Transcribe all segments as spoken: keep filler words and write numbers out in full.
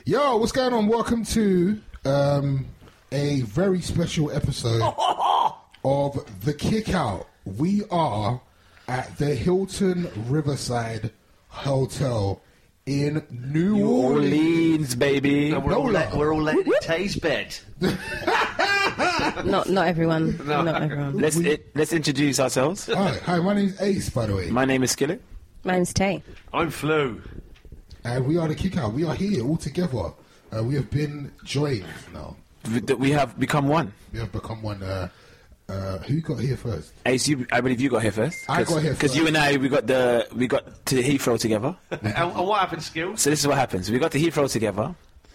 Yo, what's going on? Welcome to um, a very special episode of The Kick Out. We are at the Hilton Riverside Hotel in New, New Orleans, Orleans, baby. No, we're, all let, we're all letting it taste bed. Not not everyone. No. Not everyone. Let's it, let's introduce ourselves. Hi, hi, my name's Ace, by the way. My name is Skillet. My name's Tay. I'm Flu. And we are The Kick Out. We are here all together. Uh, we have been joined now. We, we have become one. We have become one. Uh, uh, who got here first? Ace, you, I believe you got here first. I got here first. Because you and I, we got the we got to Heathrow together. and, and what happened, Skills? So this is what happens. We got to Heathrow together,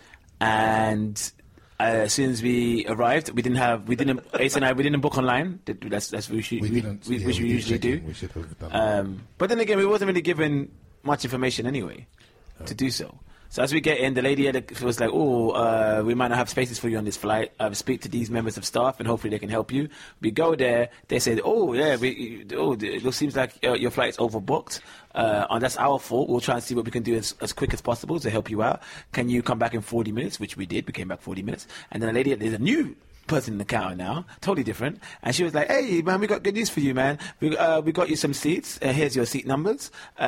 and uh, as soon as we arrived, we didn't have we didn't Ace and I we didn't book online. That's that's what we should, We we, didn't, we, yeah, which we, we did usually check do. in. We should have done Um, but then again, we wasn't really given much information anyway to do so. So as we get in, the lady at the, was like, oh, uh, we might not have spaces for you on this flight. Uh, speak to these members of staff and hopefully they can help you. We go there. They said, oh, yeah, we, oh, it seems like uh, your flight's overbooked. Uh, and that's our fault. We'll try and see what we can do as, as quick as possible to help you out. Can you come back in forty minutes? Which we did. We came back forty minutes. And then the lady, there's a new person in the counter now, totally different, and she was like, hey man, we got good news for you, man. We uh, we got you some seats. Uh, here's your seat numbers. Uh,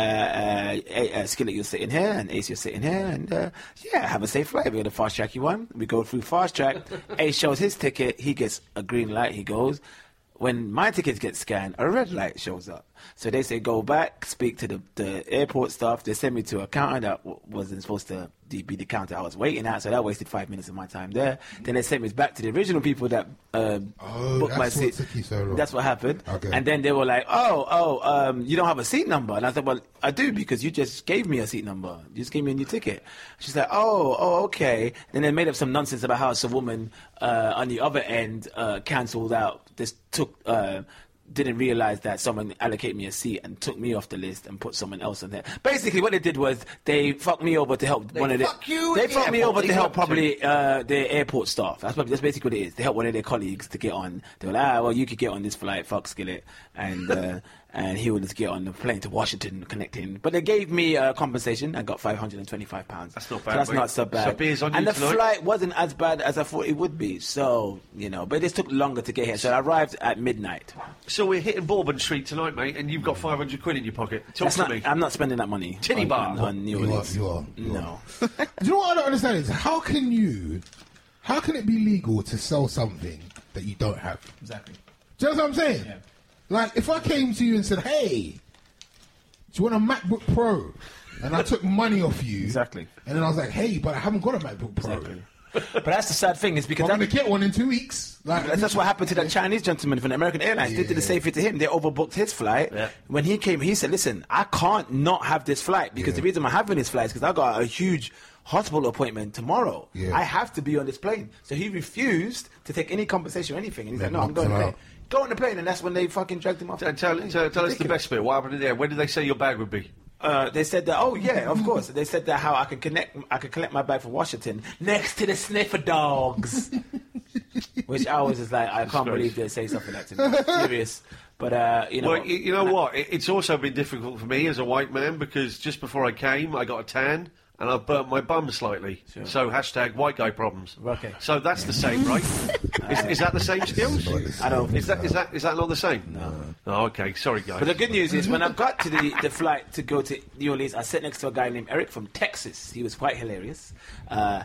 uh, uh, Skillet, you're sitting here, and Ace, you're sitting here, and uh, yeah, have a safe flight. We're gonna fast track you one. We go through fast track. Ace shows his ticket. He gets a green light. He goes. When my tickets get scanned, a red light shows up. So they say, go back, speak to the, the airport staff. They send me to a counter that w- wasn't supposed to be the counter I was waiting at, so that wasted five minutes of my time there. Then they sent me back to the original people that uh, Oh, booked my that's what seat. took you so long. That's what happened. Okay. And then they were like, oh, oh, um, you don't have a seat number. And I said, well, I do, because you just gave me a seat number. You just gave me a new ticket. She's like, oh, oh, okay. Then they made up some nonsense about how some woman uh, on the other end uh, cancelled out. This took... Uh, didn't realize that someone allocated me a seat and took me off the list and put someone else on there. Basically, what they did was they fucked me over to help They one of the. fuck you They at the fucked me airport. over to They help got to. probably uh, their airport staff. That's what, that's basically what it is. They help one of their colleagues to get on. They were like, ah, well, you could get on this flight, fuck Skillet, and uh, and he would just get on the plane to Washington, connecting. But they gave me uh, compensation. I got five hundred and twenty-five pounds. That's not So bad, that's mate. not so bad. So beers on and you the tonight? flight wasn't as bad as I thought it would be. So you know, but it just took longer to get here. So I arrived at midnight. So we're hitting Bourbon Street tonight, mate, and you've got five hundred quid in your pocket. Talk That's to not, me. I'm not spending that money. Titty on, bar. on, on New You are, Orleans. you are, you no. Do you know what I don't understand is how can you, how can it be legal to sell something that you don't have? Exactly. Do you know what I'm saying? Yeah. Like, if I came to you and said, hey, do you want a MacBook Pro? And I took money off you. Exactly. And then I was like, hey, but I haven't got a MacBook Pro. Exactly. But that's the sad thing is because I'm that, going to get one in two weeks. Like, that's, that's what happened to that Chinese gentleman from the American Airlines. They did the Yeah. same thing to him. They overbooked his flight. Yeah. When he came, he said, listen, I can't not have this flight because Yeah. the reason I'm having this flight is because I got a huge hospital appointment tomorrow. Yeah. I have to be on this plane. So he refused to take any compensation or anything. And he's like, They no, I'm knocked going him to plane. out. Go on the plane. And that's when they fucking dragged him off. Tell, tell, tell, tell us the best bit. What happened in there? When did they say your bag would be? Uh, they said that. Oh yeah, of course. They said that how I could connect. I could collect my bag from Washington next to the sniffer dogs. Which I was just like, I can't Disgrace. believe they say something like that to me. Serious. But uh, you know, Well, you, you know what? It, it's also been difficult for me as a white man because just before I came, I got a tan and I burnt my bum slightly. Sure. So hashtag white guy problems. Okay. So that's the same, right? is, is that the same skills? I don't. Is that is that is that not the same? No. Oh, okay. Sorry, guys. But the good news is, when I got to the, the flight to go to New Orleans, I sat next to a guy named Eric from Texas. He was quite hilarious. Uh,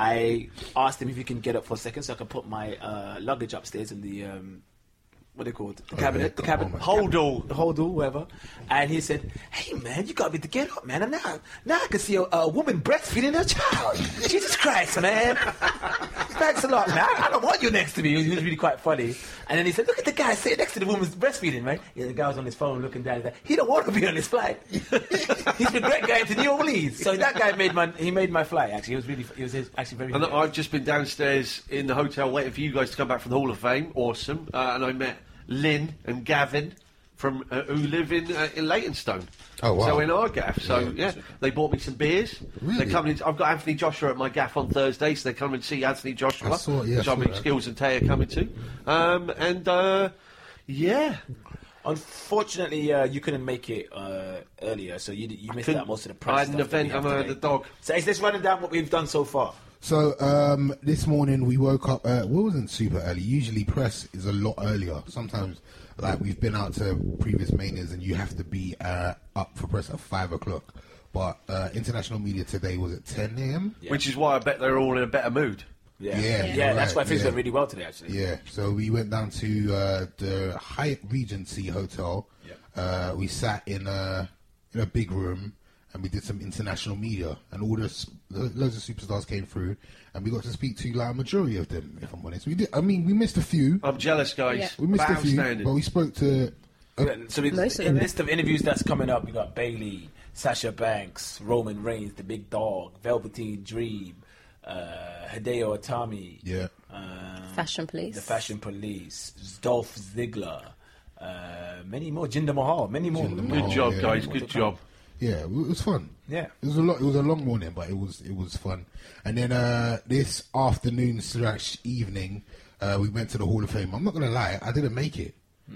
I asked him if he can get up for a second so I could put my uh, luggage upstairs in the um, what they called the cabinet, the yeah, cabinet, oh my Hold all. the hold all, whatever. And he said, "Hey man, you got me to get up, man. And now, now I can see a, a woman breastfeeding her child. Jesus Christ, man! Thanks a lot, man. I don't want you next to me." He was really quite funny. And then he said, "Look at the guy sitting next to the woman's breastfeeding, right?" Yeah, the guy was on his phone looking down. He's like, he don't want to be on this flight. He's regret going to New Orleans. So that guy made my he made my flight. Actually, he was really he was actually very. And hilarious. I've just been downstairs in the hotel waiting for you guys to come back from the Hall of Fame. Awesome. Uh, and I met Lynn and Gavin from uh, who live in uh, in Leytonstone. Oh, wow. So in our gaff. So Yeah. yeah, they bought me some beers. Really? They're coming. In, I've got Anthony Joshua at my gaff on Thursday, so they come and see Anthony Joshua, I saw it, yeah, which I I saw mean that. Skills and Tay are coming to. Um, and uh, yeah. Unfortunately, uh, you couldn't make it uh, earlier, so you you missed Couldn't- out most of the press. I had an stuff that we event. have I'm uh, today. the dog. So is this running down what we've done so far? So um, this morning we woke up. Uh, we wasn't super early. Usually press is a lot earlier. Sometimes, like we've been out to previous manias, and you have to be uh, up for press at five o'clock. But uh, international media today was at ten a.m. Yeah. Which is why I bet they're all in a better mood. Yeah, Yeah, yeah, you're that's right, why things yeah. went really well today, actually. Yeah, so we went down to uh, the Hyatt Regency Hotel. Yeah. Uh, we sat in a in a big room and we did some international media, and all the s- loads of superstars came through, and we got to speak to like a majority of them. If I'm honest, we did. I mean, we missed a few. I'm jealous, guys. Yeah. We missed But a few, outstanding. but we spoke to. Uh, Yeah, So we, Most of in them. the list of interviews that's coming up, we got Bailey, Sasha Banks, Roman Reigns, the Big Dog, Velveteen Dream, uh, Hideo Itami, yeah, um, Fashion Police. the Fashion Police, Dolph Ziggler, uh, many more, Jinder Mahal, many more. Jinder Good Mahal. job, yeah. guys. More Good to come. job. yeah, it was fun. Yeah. It was a lot. It was a long morning, but it was it was fun. And then uh, this afternoon slash evening, uh, we went to the Hall of Fame. I'm not gonna lie, I didn't make it.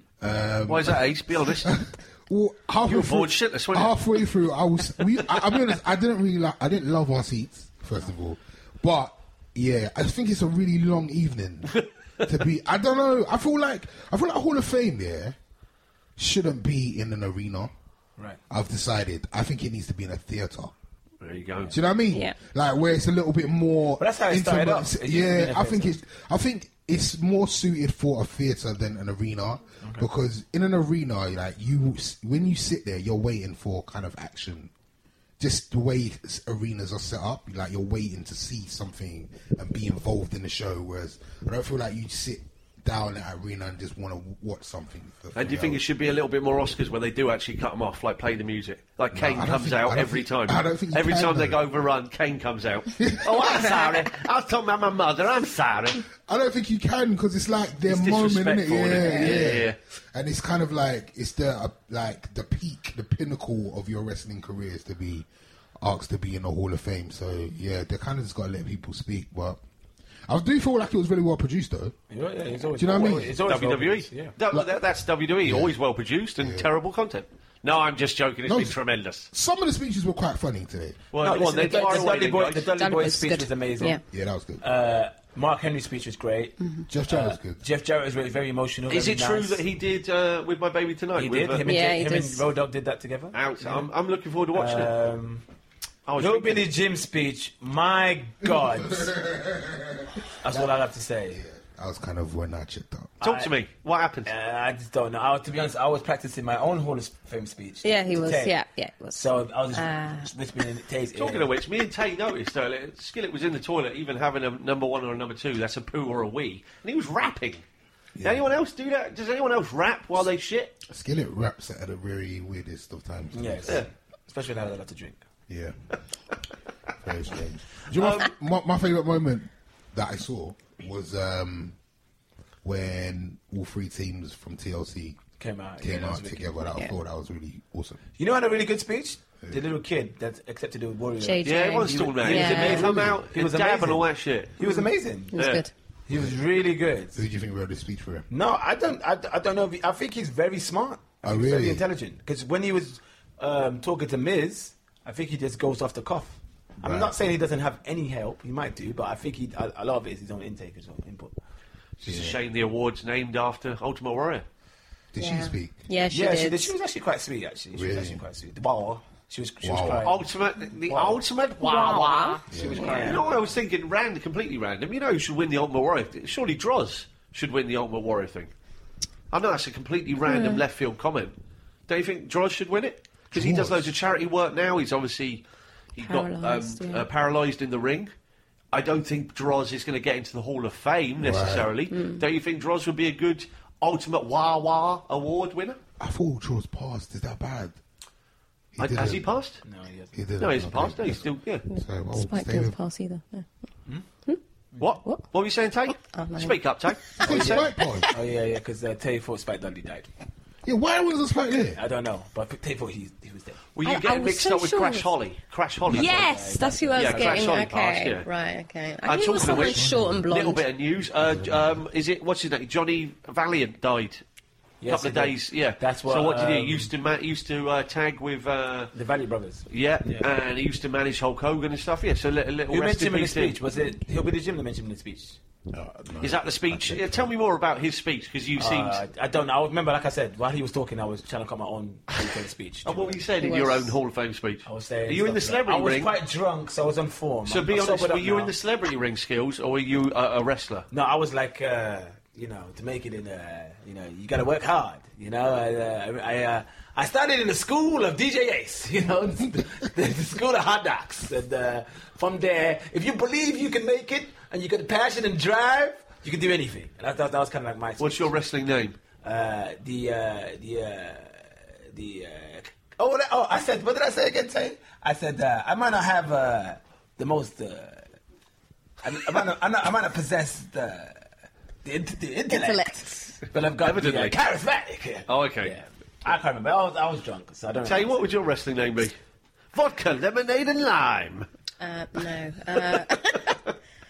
Um, Why is that, Ace? Be honest. Well, halfway You were through, bored shitless, weren't you? halfway through, I was. We, I, I'll be honest. I didn't really like. I didn't love our seats, first of all, but yeah, I think it's a really long evening to be. I don't know. I feel like I feel like Hall of Fame, yeah, shouldn't be in an arena. Right. I've decided. I think it needs to be in a theatre. There you go. Do you know what I mean? Yeah. Like where it's a little bit more. But that's how it started intimate. off. It used to be in Yeah, a I think theatre. it's. I think it's more suited for a theatre than an arena, because in an arena, like you, when you sit there, you're waiting for kind of action. Just the way s- arenas are set up, like you're waiting to see something and be involved in the show. Whereas I don't feel like you sit down at an arena and just want to watch something. For And do you three think it hours. should be a little bit more Oscars where they do actually cut them off, like play the music? Like Kane I don't comes think- I out don't every think- time. I don't think you every can, time they though. go overrun, Kane comes out. Oh, I'm sorry. I was talking about my mother. I'm sorry. I don't think you can, because it's like their It's moment, isn't it? disrespectful, Yeah, isn't it? yeah, Yeah, yeah. And it's kind of like it's the uh, like the peak, the pinnacle of your wrestling career is to be asked to be in the Hall of Fame. So yeah, they kind of just got to let people speak. But I do feel like it was really well produced, though. Yeah, yeah, it's always, Do you know what I mean? It's always W W E. Yeah. That- that- that's W W E. Yeah. Always well produced and Yeah. terrible content. No, I'm just joking. It's No, been it's- tremendous. Some of the speeches were quite funny today. Well, No, go on, listen, then, the, fire the away Dudley then, Boy, guys. the Dudley Dudley Boy Boy's speech good. was amazing. Yeah. Yeah, that was good. Uh, Mark Henry's speech was great. Jeff Jarrett was good. Jeff Jarrett was very, very emotional. Is very it true nice. that he did uh, with My Baby Tonight? He with, did? uh, Him and, Yeah, J- he him and does. Road Dogg did that together. out. I'm, I'm looking forward to watching it. Um, I was no thinking- Billy Jim speech. My God. That's all I have to say. That was kind of when I checked out. Talk I- to me. What happened? Uh, I just don't know. I, to be honest, I was practicing my own Hall of Fame speech. Yeah, he to was. Tay. Yeah, yeah, he was. So I was Ah. just whispering in Tay's ear. Talking of which, me and Tay noticed earlier, Skillet was in the toilet, even having a number one or a number two, that's a poo or a wee, and he was rapping. Does anyone else do that? Does anyone else rap while they shit? Skillet raps at the very weirdest of times. Yes. Yeah. Especially when I had a lot to drink. Yeah. Very strange. Do you know my, my, my favourite moment that I saw was um, when all three teams from T L C Came out. came yeah, that was out wicked. together. That, I Yeah. thought that was really awesome. You know, who had a really good speech. The little kid that accepted the warrior. J J. Yeah, everyone's He talking was- about it. yeah. He was come out, He was dab amazing. and all that shit. He was amazing. It was Yeah. good. He was really good. Who do you think wrote the speech for him? No, I don't. I, I don't know. If he, I think he's very smart. I Oh, think he's Very really? intelligent. Because when he was um, talking to Miz, I think he just goes off the cuff. I'm Right. not saying he doesn't have any help. He might do, but I think he a, a lot of it is his own intake, his own input. It's just a shame the award's named after Ultimate Warrior. Did Yeah. she speak? Yeah, she yeah, did. she did. She was actually quite sweet. Actually, she Really? was actually quite sweet. Wow, she was. She Wow. was crying. Ultimate, the Wow. ultimate Wawa. She was You crying. know what I was thinking? Random, completely random. You know who should win the Ultimate Warrior? Surely Droz should win the Ultimate Warrior thing. I know that's a completely random left field comment. Don't you think Droz should win it? Because he does Droz? loads of charity work now. He's obviously he got um, Paralysed, yeah. uh, paralysed in the ring. I don't think Droz is going to get into the Hall of Fame necessarily. Don't you think Droz would be a good Ultimate Wawa award winner? I thought Charles passed. Is that bad? He Uh, Has he didn't. passed? No, he hasn't. He didn't. No, he's Okay. passed. No, he's still yeah. So, well, Spike stay didn't with- pass either. Yeah. What? What? were you saying, Tay? Oh, no. Speak up, Tay. What were you Hey, saying? Spike passed. Oh yeah, yeah. Because uh, Tay thought Spike Dudley died. Yeah, why was the Spike there? I don't know, but Tay thought he he was dead. Were you I- I getting was mixed so up with sure Crash it was- Holly? Crash Holly. Yes, that's who I was Yeah, Crash getting. Holly Okay, passed, yeah. right, okay. I Uh, knew it was talking of someone which, short and blonde. Little bit of news. Uh, um, is it what's his name? Johnny Valiant died. Yes, couple of he did. days. Yeah, That's what, So what did he um, used to ma- used to uh, tag with? Uh, The Valley Brothers. yeah, Yeah. and he used to manage Hulk Hogan and stuff. Yeah, so a little, little Who rest mentioned him in the peace to him. speech? Was it He'll Be the Jim that mentioned him in the speech? Uh, no, Is that the speech? I Yeah, think tell so. me more about his speech because you seemed. Uh, I don't know. I remember, like I said, while he was talking, I was trying to cut my own Hall of Fame speech. Oh, what were you saying He in your was- own Hall of Fame speech? I was saying. Are you in the stuff like that. celebrity I was ring? quite drunk, so I was on form. So I'm- be I'm honest, sobered were up you now. in the celebrity ring skills or were you a, a wrestler? No, I was like, uh, you know, to make it in, uh, you know, you got to work hard. You know, I, uh, I, uh, I started in the school of D J Ace. You know, the, the school of hot dogs, and uh, from there, if you believe you can make it and you got the passion and drive, you can do anything. And that, that, that was kind of like my. What's your wrestling name? Uh, the uh, the uh, the uh, oh what- oh I said what did I say again? Say I said uh, I might not have uh, the most uh, I, I might not I, not, I might not possess the the, int- the intellect, Intellect. but I've got the uh, Evidently. charismatic. Oh, okay. Yeah. I can't remember. I was, I was drunk, so I don't. Tell you know. what would your wrestling name be? Vodka, lemonade, and lime. Uh, no. Uh, uh,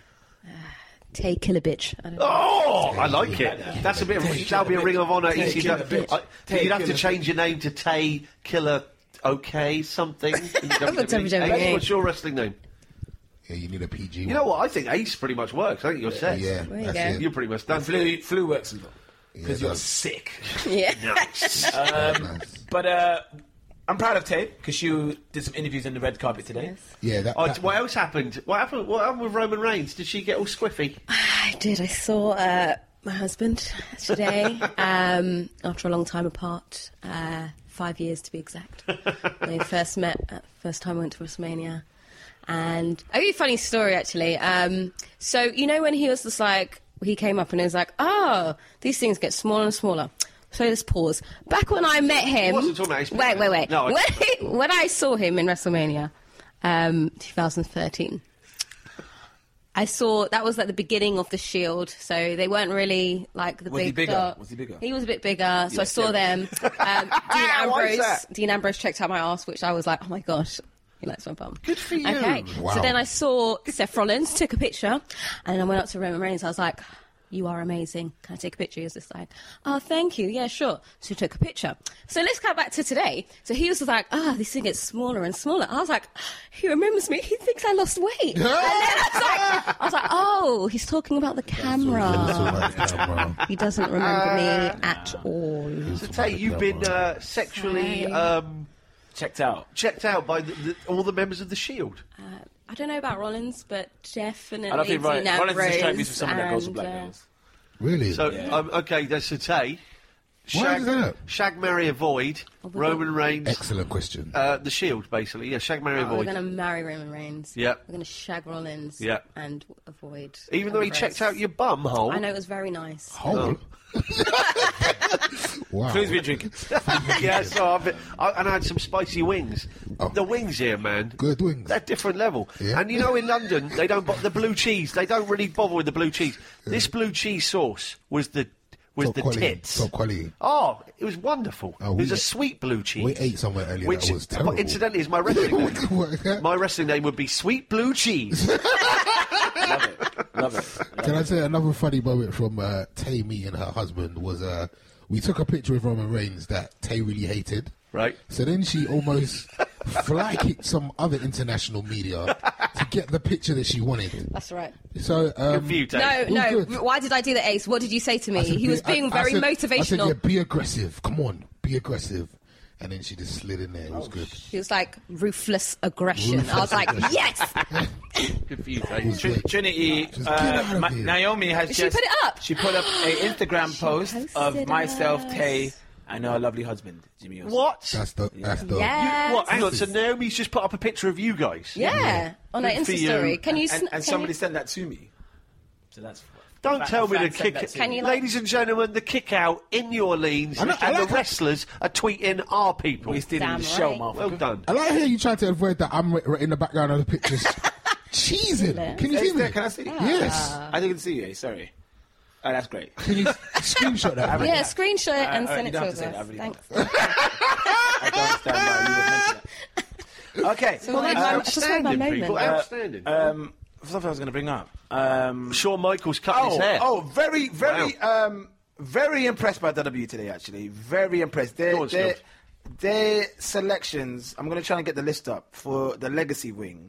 Tay Killer Bitch. I don't know. Oh, I like it. That's a bit of Tay that'll be a Killer ring of honour. Tay Easy Killer enough. Bitch. I- Tay You'd have to Killer change your name to Tay Killer. Okay, something. in W W E. W W E. Ace, what's your wrestling name? Yeah, you need a P G. You know what? I think Ace pretty much works. I think you're set. Yeah, There you that's go. it. You're pretty much done. Flu flu works as well because Yeah, you're it does. sick. Yeah. Nice. Nice. But uh, I'm proud of Tay because you did some interviews on the red carpet today. Yes. Yeah, that, Oh, that- what else happened? What happened? What happened with Roman Reigns? Did she get all squiffy? I did. I saw uh, my husband today um, after a long time apart, uh, five years to be exact. When we first met, uh, first time I went to WrestleMania. And a really funny story, actually. Um, so, you know, when he was just like, he came up and he was like, oh, these things get smaller and smaller. So let's pause. Back when I met him. wasn't talking about his Wait, wait, wait. No, I- when, he- when I saw him in WrestleMania, um, twenty thirteen. I saw that was like the beginning of the Shield, so they weren't really like the Was he big. bigger? star- Was he bigger? He was a bit bigger, so I Yeah, saw yeah. them. Um, Dean Why is Ambrose. that? Dean Ambrose checked out my ass, which I was like, oh my gosh, he likes my bum. Good for you. Okay, Wow. so then I saw Seth Rollins, took a picture, and I went up to Roman Reigns. I was like, you are amazing. Can I take a picture? He was just like, oh, thank you. Yeah, sure. So he took a picture. So let's go back to today. So he was just like, ah, oh, this thing gets smaller and smaller. I was like, he remembers me. He thinks I lost weight. And then I was like, I was like, oh, he's talking about the That's camera. all right, camera. He doesn't remember me at all. So, Tay, you've been uh, sexually Sorry. um, Checked out. checked out by the, the, all the members of the Shield. Uh, I don't know about Rollins, but definitely I don't think Rollins Dean Rollins is Ambrose trying to be for someone that goes for and, black uh, girls. Really? So, Yeah. um, okay, that's so Tay. Why Shag, is that? Shag, marry, avoid. Oh, we're Roman Reigns. Excellent question. Uh, the Shield, basically. Yeah, Shag, marry, Oh, we're avoid. going to marry Roman Reigns. Yeah. We're going to shag Rollins. Yeah. And avoid. Even though he Ambrose. checked out your bum hole. I know, it was very nice. Hole. Wow. Clues been drinking. yeah, so I've been, I, and I had some spicy wings. Oh. The wings here, man. Good wings. They're different level. Yeah. And you know, in London, they don't bo- the blue cheese. They don't really bother with the blue cheese. This blue cheese sauce was the was Top the quality. tits. Top quality. Oh, it was wonderful. Oh, it was we- a sweet blue cheese. We ate somewhere earlier which, that was terrible. incidentally, is my wrestling name. What? My wrestling name would be Sweet Blue Cheese. Love it. Love it. Can I say another funny moment from uh, Tay, me and her husband was uh, we took a picture with Roman Reigns that Tay really hated. Right. So then she almost fly kicked some other international media to get the picture that she wanted. That's right. So um, Good for you, Tay. No, It was no. good. Why did I do the ace? What did you say to me? I said, He was be- being I- I very said- I said, motivational. yeah, be aggressive. Come on, be aggressive. And then she just slid in there. It was good. He was like, ruthless aggression. I was Ruthless like, aggression. yes! Good for you, Tay. was Trin- good. Trinity, Just uh, get out of Ma- here. Naomi has She just put it up. She put up a Instagram post of posted myself, us. Tay, and her lovely husband, Jimmy Olsen. What? That's the. That's the. Yes. What? Hang on. So Naomi's just put up a picture of you guys. Yeah, on our Good for Insta you. story. Can you? And, sn- and can somebody you- sent that to me. So that's. Don't Fan- tell me fan the sent kick. that to Can me. you, like- Ladies and gentlemen, the kick out in New Orleans, I like- I and like the how- wrestlers are tweeting our people. We still in Damn the show, right. motherfucker. Well done. I like how you try to avoid that. I'm right in the background of the pictures. Cheesing. Can you Hey, see me? Steph, can I see? Yes. I didn't see you. Sorry. Oh, that's great. Can you screenshot that? Yeah, screenshot it and Uh, uh, send you it don't to have to say that, I us. really Thanks. I don't understand why you would mention that. Okay. So what about- just what about Outstanding, people. moment? Outstanding. Um, something I was going to bring up. Um, Shawn Michaels cut his oh, hair. oh, very, very, um, very impressed by W W E today, actually. Very impressed. Their, Go on, their, Skills. their selections, I'm going to try and get the list up for the Legacy Wing,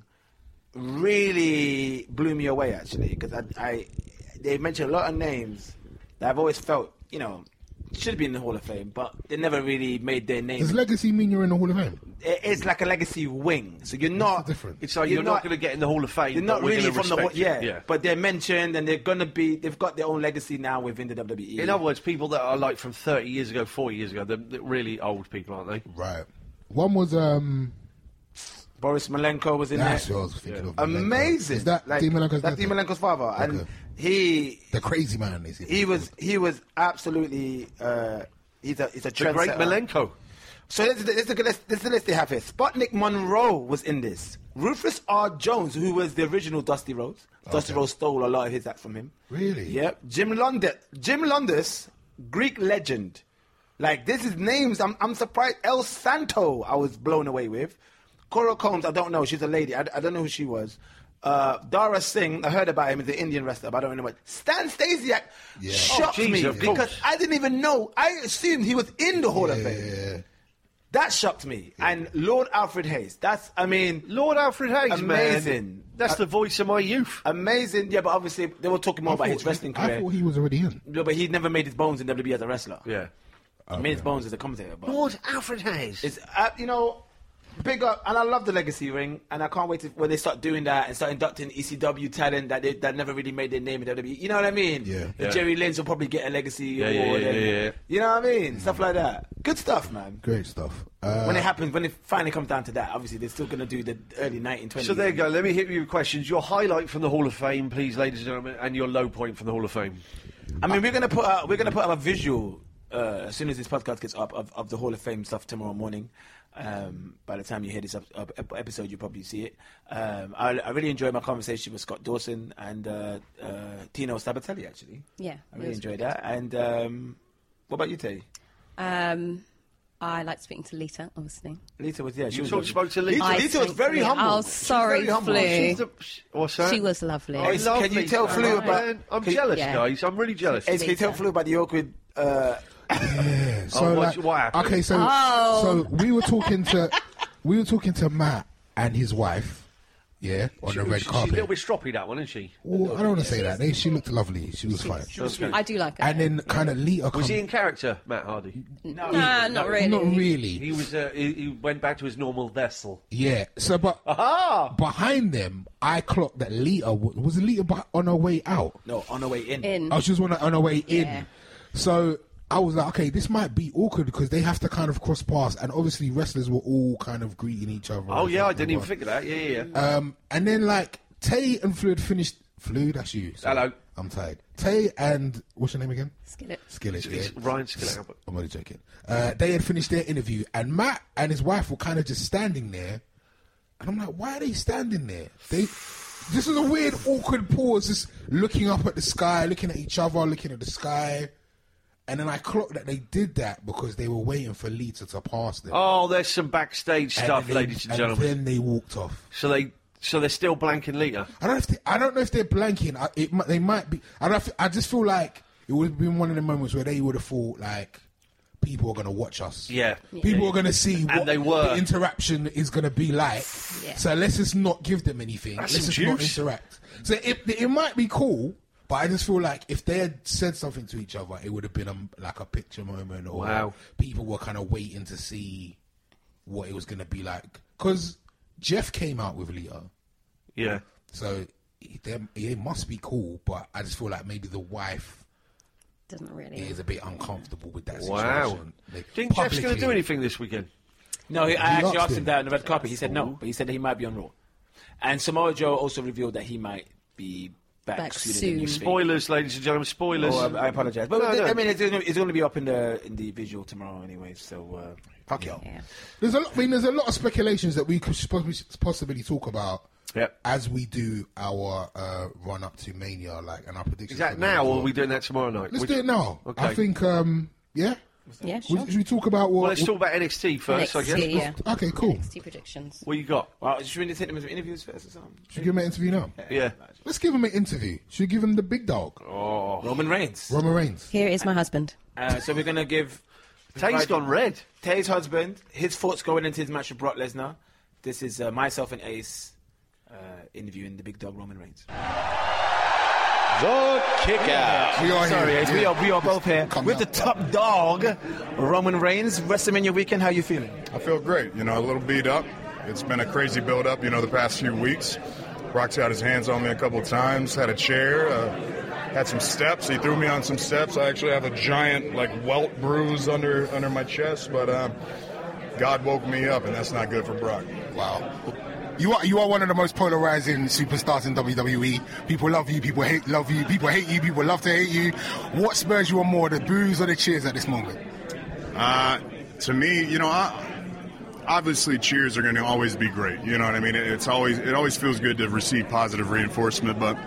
really blew me away, actually, because I, I, they mentioned a lot of names that I've always felt, you know, should be in the Hall of Fame, but they never really made their name. Does legacy mean you're in the Hall of Fame? It- It's like a Legacy Wing, so you're not... the difference? It's like you're, not, going to get in the Hall of Fame. You're but not we're really gonna from the respect Hall, you. yeah, but they're mentioned and they're gonna be. They've got their own legacy now within the W W E. In other words, people that are like from thirty years ago, forty years ago, they're, they're really old people, aren't they? Right. One was um. Boris Malenko was in That's there. what I was thinking Yeah. of. Malenko. Amazing. Is that like, Dean Malenko's That's dad? Dean Malenko's father, and Okay. he The crazy man is it? he was he was absolutely. Uh, he's a he's a The great trendsetter. Malenko. So this is, the, this, is the, this is the list they have here. Sputnik Monroe was in this. Rufus R. Jones, who was the original Dusty Rhodes. Dusty Okay. Rhodes stole a lot of his act from him. Really? Yep. Jim London, Jim Londus, Greek legend. Like, this is names. I'm, I'm surprised. El Santo, I was blown away with. Cora Combs, I don't know. She's a lady. I, I don't know who she was. Uh, Dara Singh, I heard about him. He's an Indian wrestler, but I don't know what. Stan Stasiak Yeah. shocked Oh, geez, me of because course. I didn't even know. I assumed he was in the Hall of Fame. Yeah. That shocked me. And Lord Alfred Hayes. That's, I mean, Lord Alfred Hayes, Amazing. man. That's the voice of my youth. amazing. Yeah, but obviously they were talking more I about thought his wrestling he, I career. thought he was already in. No, but he never made his bones in W W E as a wrestler. Yeah. He made his bones as a commentator. But Lord Alfred Hayes. it's, uh, you know, big up. And I love the Legacy Ring. And I can't wait to, when they start doing that and start inducting E C W talent that they, that never really made their name in W W E. You know what I mean? Yeah. Yeah. Jerry Lynch will probably get a Legacy Yeah, yeah, award. yeah, and- yeah, yeah. You know what I mean? Stuff like that. Good stuff, man. Great stuff. Uh, When it happens, when it finally comes down to that, obviously they're still going to do the early nineteen twenties. So there you go. Let me hit you with questions. Your highlight from the Hall of Fame, please, ladies and gentlemen, and your low point from the Hall of Fame. I mean, we're gonna put out, we're gonna put up a visual uh, as soon as this podcast gets up of, of the Hall of Fame stuff tomorrow morning. Um, by the time you hear this up, up, ep- episode, you'll probably see it. Um, I, I really enjoyed my conversation with Scott Dawson and uh, uh, Tino Sabatelli. Actually, Yeah, I it really was enjoyed really that. And um, what about you, Tay? Um, I like speaking to Lita, obviously. Lita was yeah. She You was talk- lovely. spoke to Lita? I Lita was spoke very to Lita. humble. Oh, She was sorry, very humble. Flu. She's the- What's that? She was lovely. Oh, Hey, can lovely. you tell Flu Oh, about- man, I'm can you- jealous, Yeah. guys. I'm really jealous. Hey, can you tell Lita. Flu about the awkward? Uh, Yeah. So Oh, what- like, what happened? okay, so Oh. so we were talking to we were talking to Matt and his wife, yeah, on She- the red she- She's a carpet. little bit stroppy, that one, isn't she? Well, I don't want to say that. They, she looked lovely. She was fine. I do like her. And then kind of Lita Was comes. he in character, Matt Hardy? no, Nah, not really. Not really. He was. Uh, he, he went back to his normal vessel. Yeah. So, but Aha! behind them, I clocked that Lita wa- was Lita beh- on her way out. no, on the way in. In. I was just on her, on her way in. Yeah. So I was like, okay, this might be awkward because they have to kind of cross paths, and obviously wrestlers were all kind of greeting each other. Oh and yeah, I stuff didn't even like think of that. Yeah, yeah. yeah. that. Um, and then like Tay and Fluid finished. Fluid, that's you. Sorry. Hello. I'm tired. Tay and what's your name again? Skillet. Skillet. It's yeah. Ryan Skillet, Albert. I'm only joking. Uh, they had finished their interview, and Matt and his wife were kind of just standing there, and I'm like, why are they standing there? They. This is a weird, awkward pause, just looking up at the sky, looking at each other, looking at the sky. And then I clocked that they did that because they were waiting for Lita to pass them. Oh, there's some backstage And stuff, then- ladies and and gentlemen. then they walked off. So they, so they're still blanking Lita. I don't know if they, I don't know if they're blanking. I, it, might- they might be. I don't. I just feel like it would have been one of the moments where they would have thought like people are going to watch us. Yeah. People are going to see And what they were. the interaction is going to be like. Yeah. So let's just not give them anything. That's let's some just not juice. interact. So it, it might be cool, but I just feel like if they had said something to each other, it would have been a, like a picture moment, or Wow. people were kind of waiting to see what it was going to be like. Because Jeff came out with Lita, Yeah. so it, them- it must be cool. But I just feel like maybe the wife Doesn't really. is a bit uncomfortable with that Wow. situation. Like, Think Jeff's going to publicly. do anything this weekend? No, he, I actually asked asked him him. that on the red carpet. He said no, but he said that he might be on Raw. And Samoa Joe also revealed that he might be back, Back soon. in the soon. new thing. Spoilers, ladies and gentlemen. Spoilers. Oh, I, I apologize, but No, th- no. I mean, it's, gonna- it's going to be up in the in the visual tomorrow anyway. So uh, fuck it. Yeah. There's a lot, I mean, there's a lot of speculations that we could possibly, possibly talk about Yep. as we do our uh, run up to Mania, like, and our predictions. Is that for now, as or well. are we doing that tomorrow night? Let's Which- do it now. Okay. I think, um, yeah. Yeah, Should, sure. should we talk about what? Well, let's talk about N X T first, I guess. N X T, yeah. Okay, cool. N X T predictions. What you got? Well, should we take them as interviews first or something? Should we give him an interview now? Yeah. Let's give him an interview. Should we give him the big dog? Oh. Oh. Roman Reigns. Roman Reigns. Here is my husband. Uh, so we're going to give... Tay's gone red. Tay's husband, his thoughts going into his match with Brock Lesnar. This is uh, myself and Ace uh, interviewing the big dog Roman Reigns. The kick out. We are Sorry, here. Ace, Yeah. we are we are both here Come with out. the top dog, Roman Reigns. WrestleMania weekend, how you feeling? I feel great. You know, a little beat up. It's been a crazy build-up, you know, the past few weeks. Brock's got his hands on me a couple of times, had a chair, uh, had some steps. He threw me on some steps. I actually have a giant, like, welt bruise under under my chest, but uh, God woke me up, and that's not good for Brock. Wow. You are you are one of the most polarizing superstars in W W E. People love you, people hate love you, people hate you, people love to hate you. What spurs you on more, the boos or the cheers at this moment? Uh, to me, you know, I, obviously cheers are going to always be great. You know what I mean? It, it's always it always feels good to receive positive reinforcement, but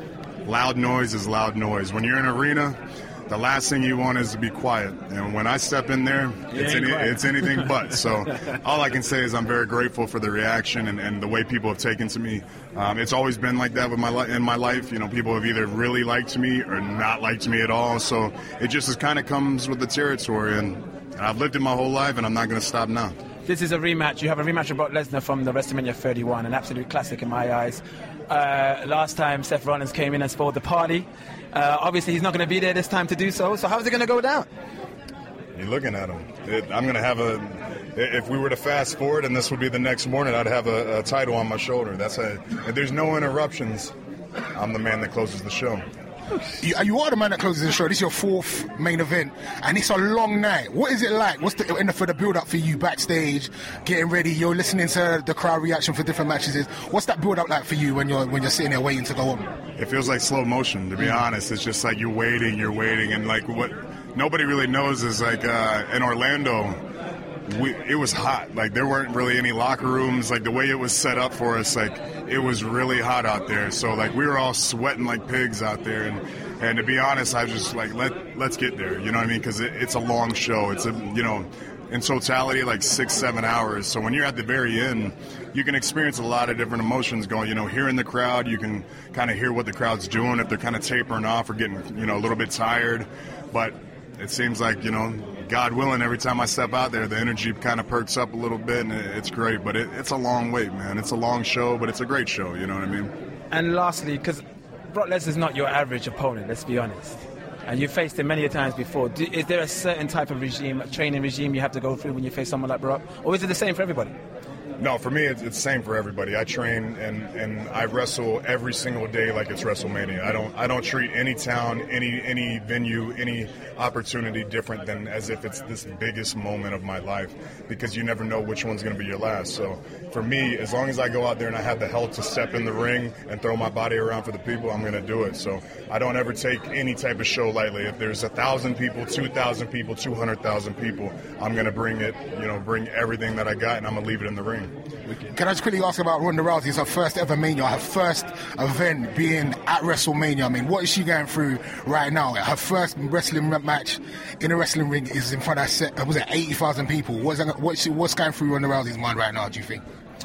loud noise is loud noise. When you're in an arena, the last thing you want is to be quiet. And when I step in there, it's, ain't any, quiet. it's anything but. So all I can say is I'm very grateful for the reaction and, and the way people have taken to me. Um, it's always been like that with my li- in my life. You know, people have either really liked me or not liked me at all. So it just kind of comes with the territory. And, and I've lived it my whole life, and I'm not going to stop now. This is a rematch. You have a rematch with Brock Lesnar from the WrestleMania thirty-one, an absolute classic in my eyes. Uh, last time Seth Rollins came in and spoiled the party. Uh, obviously, he's not going to be there this time to do so. So how's it going to go down? You're looking at him. It, I'm going to have a. If we were to fast forward and this would be the next morning, I'd have a, a title on my shoulder. That's a. If there's no interruptions, I'm the man that closes the show. You, you are the man that closes the show. This is your fourth main event, and it's a long night. What is it like? What's the and for the build-up for you backstage, getting ready? You're listening to the crowd reaction for different matches. What's that build-up like for you when you're when you're sitting there waiting to go on? It feels like slow motion, to be honest. It's just like you're waiting, you're waiting, and like what nobody really knows is like uh, in Orlando, we, it was hot. Like there weren't really any locker rooms. Like the way it was set up for us, like it was really hot out there. So like we were all sweating like pigs out there, and and to be honest, I was just like let let's get there. You know what I mean? Because it, it's a long show. It's a you know. In totality, like six, seven hours. So when you're at the very end, you can experience a lot of different emotions going, you know, hearing the crowd, you can kind of hear what the crowd's doing, if they're kind of tapering off or getting, you know, a little bit tired. But it seems like, you know, God willing, every time I step out there, the energy kind of perks up a little bit, and it's great. But it, it's a long wait, man. It's a long show, but it's a great show, you know what I mean? And lastly, because Brock Lesnar's not your average opponent, let's be honest. And you've faced him many a times before. Do, is there a certain type of regime, training regime you have to go through when you face someone like Brock? Or is it the same for everybody? No, for me, it's, it's the same for everybody. I train and, and I wrestle every single day like it's WrestleMania. I don't I don't treat any town, any any venue, any opportunity different than as if it's this biggest moment of my life, because you never know which one's going to be your last. So for me, as long as I go out there and I have the health to step in the ring and throw my body around for the people, I'm going to do it. So I don't ever take any type of show lightly. If there's a thousand people, two thousand people, two hundred thousand people, I'm going to bring it, you know, bring everything that I got, and I'm going to leave it in the ring. Can I just quickly ask about Ronda Rousey? It's her first ever Mania, her first event being at WrestleMania. I mean, what is she going through right now? Her first wrestling match in a wrestling ring is in front of, set, was it eighty thousand people? What's, that, what's, she, what's going through Ronda Rousey's mind right now, do you think?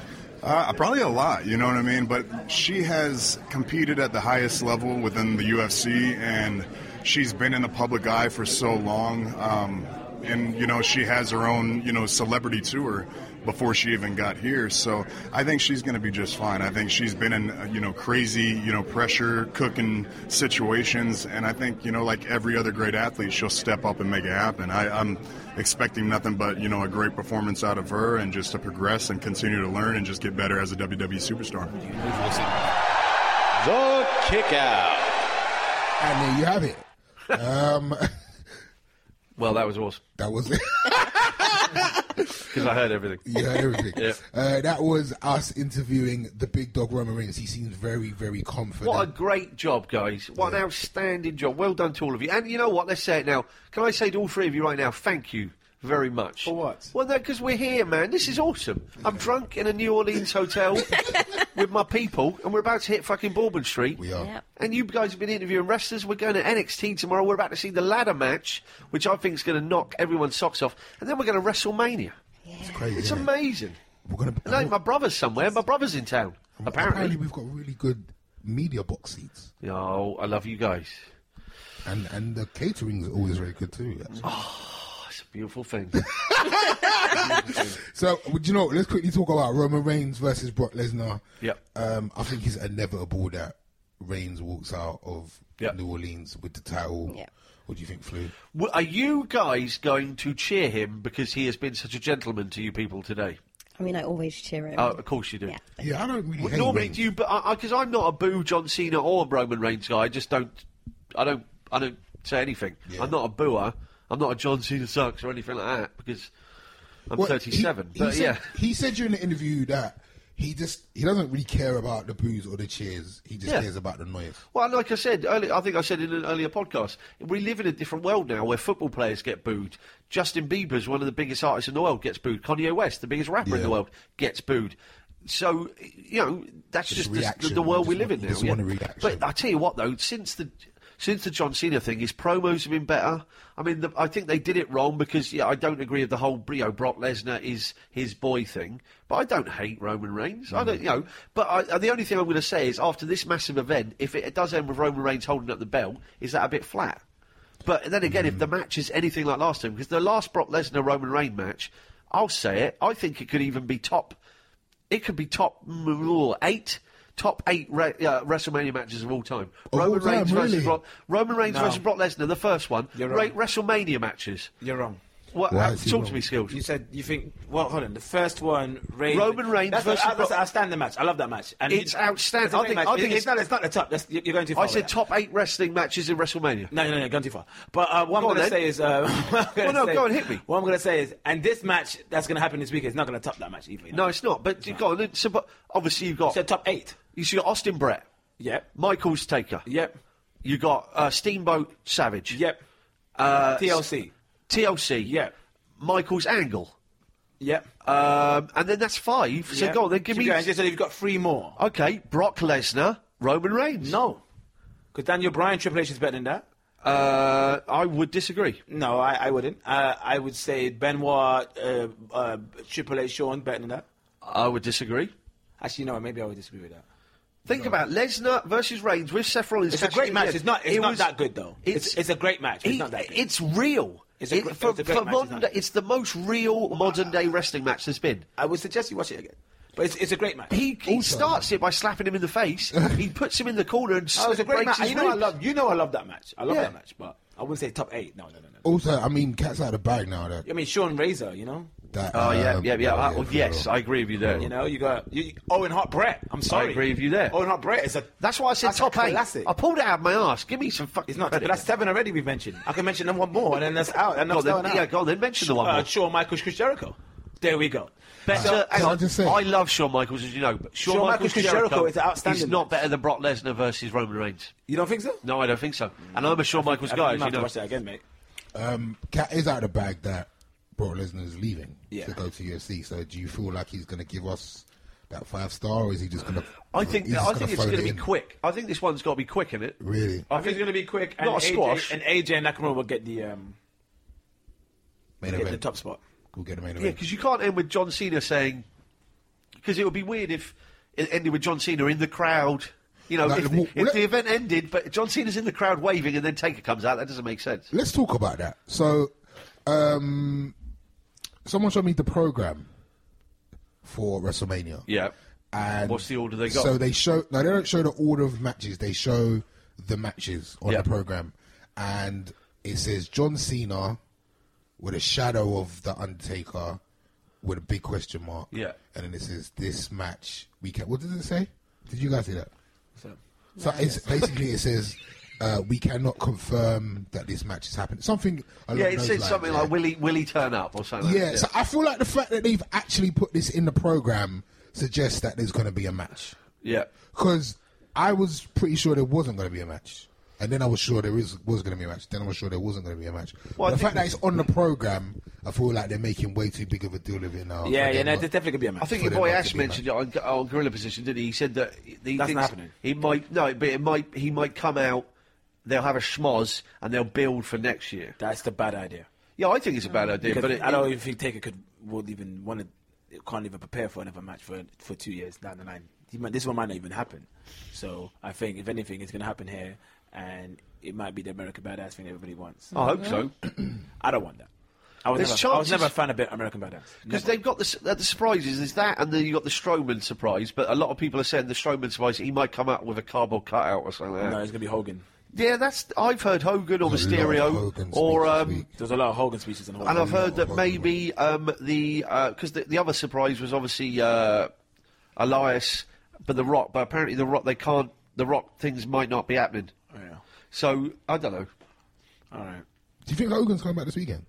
Uh, probably a lot, you know what I mean? But she has competed at the highest level within the U F C, and she's been in the public eye for so long. Um, and, you know, she has her own, you know, celebrity tour before she even got here. So I think she's going to be just fine. I think she's been in, uh, you know, crazy, you know, pressure cooking situations. And I think, you know, like every other great athlete, she'll step up and make it happen. I, I'm expecting nothing but, you know, a great performance out of her, and just to progress and continue to learn and just get better as a W W E superstar. The kick out. And there you have it. Um, Well, that was awesome, that was it. because I heard everything. You heard everything. Yeah. Uh, that was us interviewing the big dog Roman Reigns. He seems very, very confident. What a great job, guys. What an outstanding job. Well done to all of you. And you know what? Let's say it now. Can I say to all three of you right now, thank you very much. For what? Well, no, because we're here, man. This is awesome. I'm drunk in a New Orleans hotel with my people, and we're about to hit fucking Bourbon Street. We are. Yep. And you guys have been interviewing wrestlers. We're going to N X T tomorrow. We're about to see the ladder match, which I think is going to knock everyone's socks off. And then we're going to WrestleMania. It's crazy. It's isn't it? amazing. We're gonna. No, my brother's somewhere. My brother's in town, apparently. Apparently, we've got really good media box seats. Oh, I love you guys. And and the catering's always very good too. Actually. Oh, it's a beautiful thing. So, would you know? Let's quickly talk about Roman Reigns versus Brock Lesnar. Yep. Um, I think it's inevitable that Reigns walks out of Yep. New Orleans with the title. Yep. What do you think, Flu? Well, are you guys going to cheer him because he has been such a gentleman to you people today? I mean, I always cheer him. Oh, of course you do. Yeah. Yeah, I don't really. Well, hate normally, Reigns. do you? Because I'm not a boo John Cena or Roman Reigns guy. I just don't. I don't. I don't say anything. Yeah. I'm not a booer. I'm not a John Cena sucks or anything like that because I'm Well, thirty-seven. he- he but said, yeah, he said during the interview that he just he doesn't really care about the boos or the cheers. He just Yeah. cares about the noise. well, like I said earlier, I think I said in an earlier podcast, we live in a different world now where football players get booed. Justin Bieber's one of the biggest artists in the world gets booed. Kanye West, the biggest rapper in Yeah. the world, gets booed. So you know that's Just just, the, reaction. the world we Just live in want- now. you just yeah. want a reaction. But I tell you what, though, since the since the John Cena thing, his promos have been better. I mean, the, I think they did it wrong because yeah, I don't agree with the whole you know, Brock Lesnar is his boy thing. But I don't hate Roman Reigns. I don't, you know. But I, the only thing I'm going to say is after this massive event, if it does end with Roman Reigns holding up the belt, is that a bit flat? But then again, if the match is anything like last time, because the last Brock Lesnar Roman Reigns match, I'll say it, I think it could even be top. It could be top mm, eight. Top eight re- uh, WrestleMania matches of all time. Of Roman all time, Reigns versus really? Brock, Roman Reigns No. versus Brock Lesnar, the first one. You're Ra- wrong. WrestleMania matches. You're wrong. What? Why how- is he talk wrong? to me, Skills. You said you think. Well, hold on. The first one, Reigns. Roman Reigns That's, versus a, that's Brock- an outstanding match. I love that match. And It's he- outstanding. It's a I great think- match. I think It- it's- it's not. It's not the top. That's, you're you're going too far. I with said that. top eight wrestling matches in WrestleMania. No, no, no, you're going too far. But uh, what Go I'm on going to then. say is, uh, what I'm gonna Well, no, say- go on, hit me. What I'm going to say is, and this match that's going to happen this week is not going to top that match either. You know? No, it's not. But you got so, but obviously you've got So top eight. you got Austin Brett, Yep. Michaels Taker. Yep. You got uh, Steamboat Savage. Yep. Uh, T L C. T L C. Yep. Michaels Angle. Yep. Um, and then that's five. So Yep. go on, then give Keep me. going. Just so you've got three more. Okay, Brock Lesnar, Roman Reigns. No. Because Daniel Bryan, Triple H is better than that. Uh, I would disagree. No, I, I wouldn't. Uh, I would say Benoit, uh, uh, Triple H, Shawn better than that. I would disagree. Actually, no, maybe I would disagree with that. Think about Lesnar versus Reigns with Seth Rollins. It's a cashing great in match. the end. It's not. It's It not was- that good though. It's, it's a great match. But it's He- not that good. It's real. It's a It- gr- for, it's a great for match, modern it's day, not- it's the most real modern day wrestling match there's been. I would suggest you watch it again. But it's, it's a great match. He, he Also- starts it by slapping him in the face. He puts him in the corner and Oh, it's a great breaks match. his You know I ribs. love. You know I love that match. I love Yeah. that match. But I wouldn't say top eight. No, no, no, no. Also, I mean, cat's out of the bag now. That, I mean, Sean Razor. You know. that Oh yeah, um, yeah, yeah. oh, Uh, well, for yes, real. I agree with you there. You know, you got you, Owen Hart Brett. I'm sorry. agree with you there. Owen Hart Brett is a. That's why I said that's top a eight. classic. I pulled it out of my arse. Give me some fucking. It's not. credit. But that's seven already. We've mentioned. I can mention them one more, and then that's out. And Go on, that's then, going yeah, out. go on then. Mention the one Uh, more. Shawn Michaels, Chris Jericho. There we go. Better. So- hang so on. I'm just saying- I love Shawn Michaels, as you know, but Shawn, Shawn Michaels, Michaels, Chris Jericho is an outstanding He's not match. better than Brock Lesnar versus Roman Reigns. You don't think so? No, I don't think so. And I'm a Shawn Michaels I guy, think as you you might have to know. watch that again, mate. Um, Cat is out of the bag that Brock Lesnar is leaving Yeah. to go to U F C. So, do you feel like he's going to give us that five star, or is he just going to? I think he's I just think it's phone going to it be in? quick. I think this one's got to be quick in it. Really, I think it's going to be quick. And Not a A J, squash. And A J and Nakamura will get the um, main get the event. top spot. We'll get the main Yeah, event. because you can't end with John Cena saying. Because it would be weird if it ended with John Cena in the crowd. You know, Like, if, well, if let- the event ended, but John Cena's in the crowd waving and then Taker comes out, that doesn't make sense. Let's talk about that. So, um, someone showed me the program for WrestleMania. Yeah. And What's the order they got? So they show. No, they don't show the order of matches. They show the matches on Yeah. the program, and it says John Cena with a shadow of the Undertaker with a big question mark. Yeah. And then it says this match we can. What did it say? Did you guys see that? So, So it's basically it says uh, we cannot confirm that this match has happened. Something. Along Yeah, it those said lines, something yeah. like "Will he, will he turn up?" or something. Yeah, like that. so I feel like the fact that they've actually put this in the program suggests that there's going to be a match. yeah. Because I was pretty sure there wasn't going to be a match. And then I was sure there is, was going to be a match. Then I was sure there wasn't going to be a match. Well, I But the think- fact that it's on the program, I feel like they're making way too big of a deal of it now. yeah, for yeah, them no, not- there's definitely gonna be a match. I think For your them boy not Ash to be mentioned it on, on Gorilla Position, didn't he? He said that he That's thinks not happening. he might no, but it might he might come out. They'll have a schmoz and they'll build for next year. That's the bad idea. Yeah, I think it's a bad idea, Because but it, I don't even think Taker could would even want to. Can't even prepare for another match for for two years down the line. He might, this one might not even happen. So I think if anything, it's going to happen here. and it might be the American Badass thing everybody wants. I hope so. I don't want that. I was, There's never, I was chances- never a fan of American Badass. Because Never. they've got the, s- uh, the surprises. There's that, and then you got the Strowman surprise. But a lot of people are saying the Strowman surprise, he might come out with a cardboard cutout or something like that. No, it's gonna be Hogan. Yeah, that's. I've heard Hogan or There's a lot of Mysterio, Hogan or speeches um, this week. There's a lot of Hogan speeches in Hogan. and I've heard lot that of Hogan. maybe um, the because the, the other surprise was obviously uh, Elias, but the Rock. But apparently the Rock they can't. The Rock things might not be happening. Oh, yeah. So I don't know. All right. Do you think Hogan's coming back this weekend?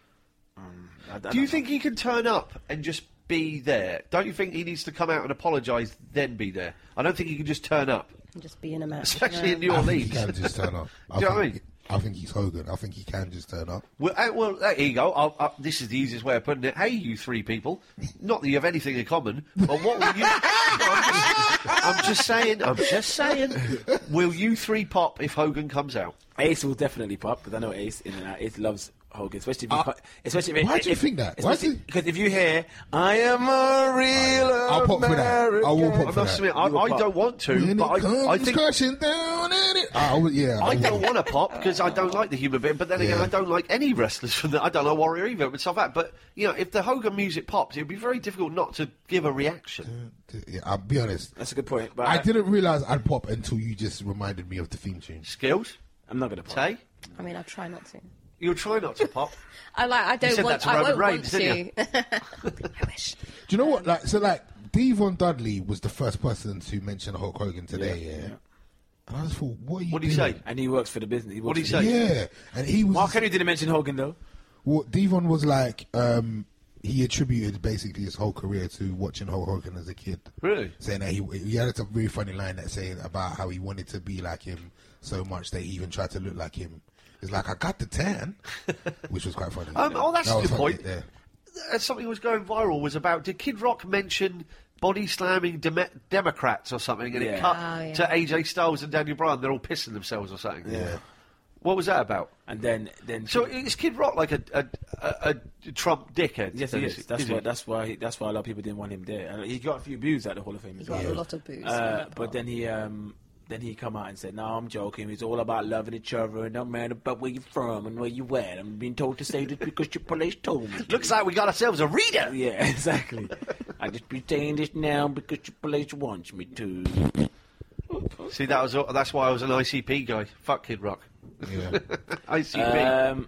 I, I Do you don't think he can turn up and just be there? Don't you think he needs to come out and apologise, then be there? I don't think he can just turn up, And just be in a match. especially no. in New I think he Orleans. can just turn up. I Do you know what I think, mean? I think he's Hogan. I think he can just turn up. Well, uh, well, there you go. I'll, i this is the easiest way of putting it. Hey, you three people. Not that you have anything in common, but what will you... I'm, just, I'm just saying, I'm just saying. Will you three pop if Hogan comes out? Ace will definitely pop because I know Ace in and out. Ace loves Hogan, especially if you, Uh, especially if, why if, do you if- think that? Why especially- do you- Because if you hear "I am a real I'll pop for that. I will American," pop I for must that. admit, I, You will I pop. don't want to, When but it I, I comes think... crashing down in it. I will, yeah. I will. don't want to pop because I don't like the human being, but then again, Yeah. I don't like any wrestlers from that. I don't know Warrior either, and stuff like that. But, you know, if the Hogan music pops, it would be very difficult not to give a reaction. Yeah, I'll be honest. That's a good point. But I I, didn't realise I'd pop until you just reminded me of the theme tune. Skills? I'm not gonna pop. Tay? I mean, I'll try not to. You'll try not to pop. I like. I don't said want. that to I Roman won't Reigns, want didn't to. I wish. Do you know what? Like, so, like, Devon Dudley was the first person to mention Hulk Hogan today, yeah. yeah. And I just thought, what are you What did he doing? say? And he works for the business. He What works did he for say? the- Yeah, and he was. Mark Henry didn't mention Hogan though. Well, Devon was like, um, he attributed basically his whole career to watching Hulk Hogan as a kid. Really? Saying that he he had a really funny line that saying about how he wanted to be like him so much that he even tried to look like him. It's like, I got the tan, which was quite funny. Um, oh, that's That a was good funny, point. yeah. Uh, something was going viral was about, did Kid Rock mention body slamming dem- Democrats or something, and it Yeah. cut Oh, yeah. to A J Styles and Daniel Bryan, they're all pissing themselves or something. Yeah. What was that about? And then, then So is Kid Rock like a a, a, a Trump dickhead? yes, Then he is- is. That's is why. he? That's why. He, that's why a lot of people didn't want him there. And he got a few boos at the Hall of Fame as Got well. a lot of booze. in Uh, that but part. then he um, then he come out and said, "No, I'm joking. It's all about loving each other, and no matter about where you're from and where you at. I'm being told to say this because your police told me." to." Looks like we got ourselves a reader. Yeah, exactly. I just be saying this now because your police wants me to. See, that was that's why I was an I C P guy. Fuck Kid Rock. Yeah. I C P. Um,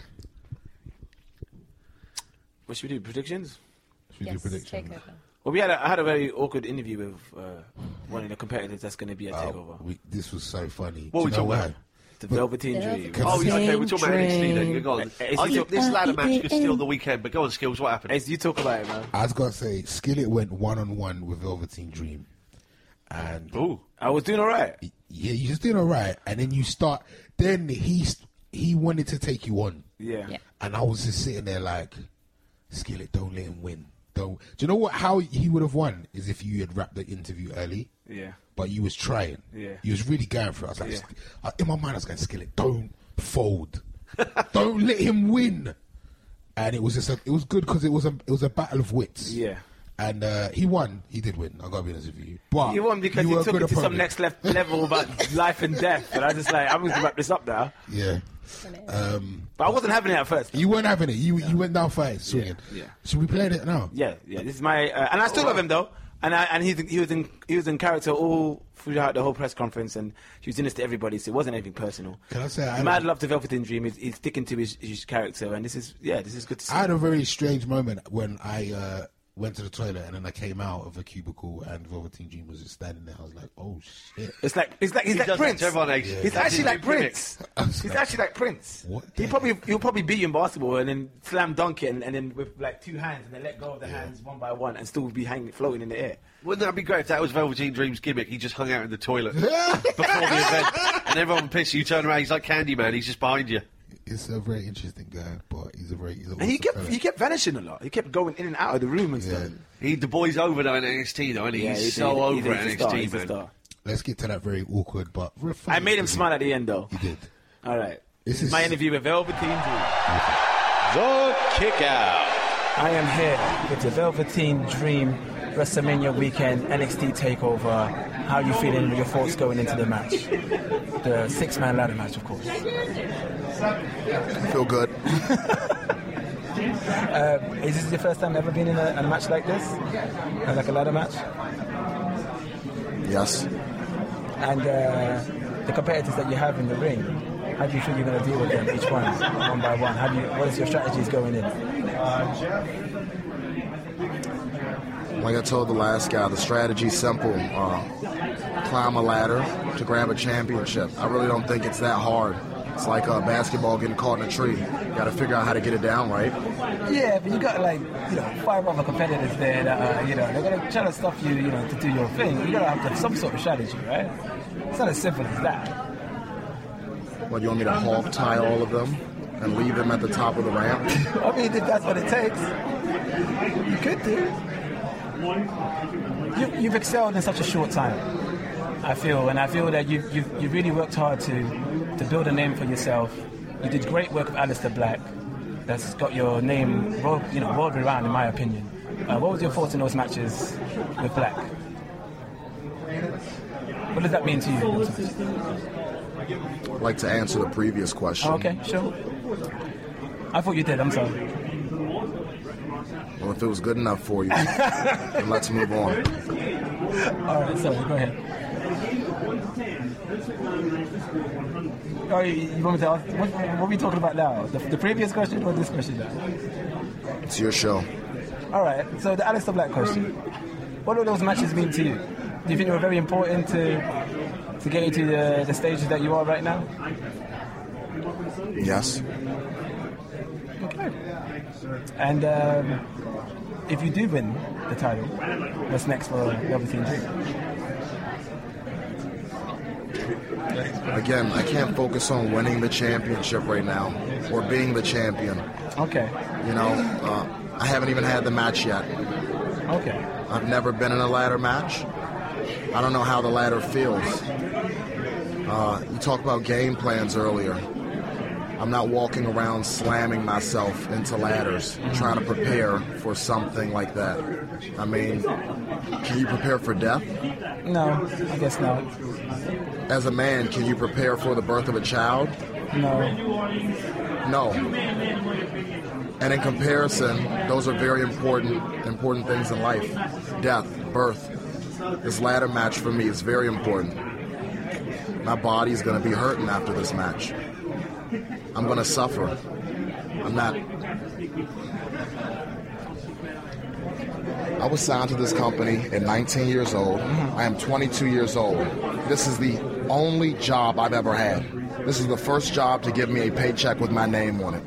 what should we do? Predictions? Should we yes, do predictions? take over. Well, we had a, I had a very awkward interview with uh, one of the competitors that's going to be a Oh, takeover. we, this was so funny. What Do we you know talking why? about? The Velveteen Yeah. Dream. Can Oh, yeah, okay, we're talking about N X T then. Train. Go on. Uh, I is think it- this ladder match could steal the weekend, but go on, Skills, what happened? Ace, you talk about it, man. I was going to say, Skillet went one-on-one with Velveteen Dream. And, Ooh. I was doing all right. yeah, you just doing all right. And then you start, then he, he wanted to take you on. Yeah. Yeah. And I was just sitting there like, Skillet, don't let him win. Don't. Do you know what? How he would have won is if you had wrapped the interview early, Yeah. but you was trying. Yeah. You was really going for it. I was like, Yeah. uh, in my mind, I was going, Skillet, don't fold, don't let him win. And it was just, a, it was good because it was a, it was a battle of wits. Yeah. And uh, he won. He did win. I got to be honest with you. But You won because you you were a took good it to some opponent. next left level about life and death. And I was just like, I'm going to wrap this up now. Yeah. Um, But I wasn't having it at first. you weren't having it. You you went down first swinging. yeah. Should we play it now? Yeah, yeah. This is my, uh, and I still love him though. And I, and he he was in he was in character all throughout the whole press conference, and he was in this to everybody. So it wasn't anything personal. Can I say I Mad had, love to Velveteen Dream. He's, he's sticking to his, his character, and this is yeah, this is good to see. I had a very strange moment when I uh, went to the toilet and then I came out of a cubicle and Velveteen Dream was just standing there. I was like, oh shit. It's like it's like he's He like does that Prince. to everyone, Ace. Yeah. He's That's actually his like new gimmick. Prince. I was He's like, actually like Prince. what He the probably he'll probably beat you in basketball and then slam dunk it and, and then with like two hands and then let go of the hands one by one and still be hanging floating in the air. Wouldn't that be great if that was Velveteen Dream's gimmick? He just hung out in the toilet before the event, and everyone pissed. You turn around, he's like Candyman. He's just behind you. It's a very interesting guy, but he's a very. He's a And he awesome kept fella. he kept vanishing a lot. He kept going in and out of the room and Yeah. stuff. He, the boy's over though in N X T though, and Yeah, he's he's- so he's- over he's at a N X star, T, he's a man. star. Let's get to that very awkward, but very funny I made him interview. smile at the end though. He did. All right. This This is is- my interview with Velveteen Dream. The Kickout. I am here with the Velveteen Dream WrestleMania weekend, N X T TakeOver. How are you feeling? Your thoughts going into the match? The six-man ladder match, of course. I feel good. uh, is this your first time ever been in a, a match like this? Uh, like a ladder match? Yes. And uh, the competitors that you have in the ring, how do you feel you're going to deal with them, each one, one by one? How do you, what is your strategies going in? Like I told the last guy, the strategy's simple. Uh, climb a ladder to grab a championship. I really don't think it's that hard. It's like a basketball getting caught in a tree. You got to figure out how to get it down, right? Yeah, but you got like, you know, five other competitors there that, uh, you know, they're going to try to stop you, you know, to do your thing. You got to have some sort of strategy, right? It's not as simple as that. What, you want me to hog tie all of them and leave them at the top of the ramp? I mean, if that's what it takes, you could do. You, you've excelled in such a short time, I feel, and I feel that you've, you've, you've really worked hard to, to build a name for yourself. You did great work with Aleister Black. That's got your name, world, you know, world around, in my opinion. Uh, what was your thoughts in those matches with Black? What does that mean to you? I'd like to answer the previous question. Oh, okay, sure. I thought you did, I'm sorry. Well, if it was good enough for you, then let's move on. All right, sorry, go ahead. Oh, you, you want me to ask, what, what are we talking about now? The, the previous question or this question now? It's your show. All right, so the Aleister Black question. What do those matches mean to you? Do you think they were very important to to get you to the, the stages that you are right now? Yes. Okay. And um, if you do win the title, what's next for Velveteen Dream? Again, I can't focus on winning the championship right now or being the champion. Okay. You know, uh, I haven't even had the match yet. Okay. I've never been in a ladder match. I don't know how the ladder feels. Uh, you talked about game plans earlier. I'm not walking around slamming myself into ladders, trying to prepare for something like that. I mean, can you prepare for death? No, I guess not. As a man, can you prepare for the birth of a child? No. No. And in comparison, those are very important, important things in life. Death, birth. This ladder match for me is very important. My body's going to be hurting after this match. I'm going to suffer. I'm not... I was signed to this company at nineteen years old. I am twenty-two years old. This is the only job I've ever had. This is the first job to give me a paycheck with my name on it.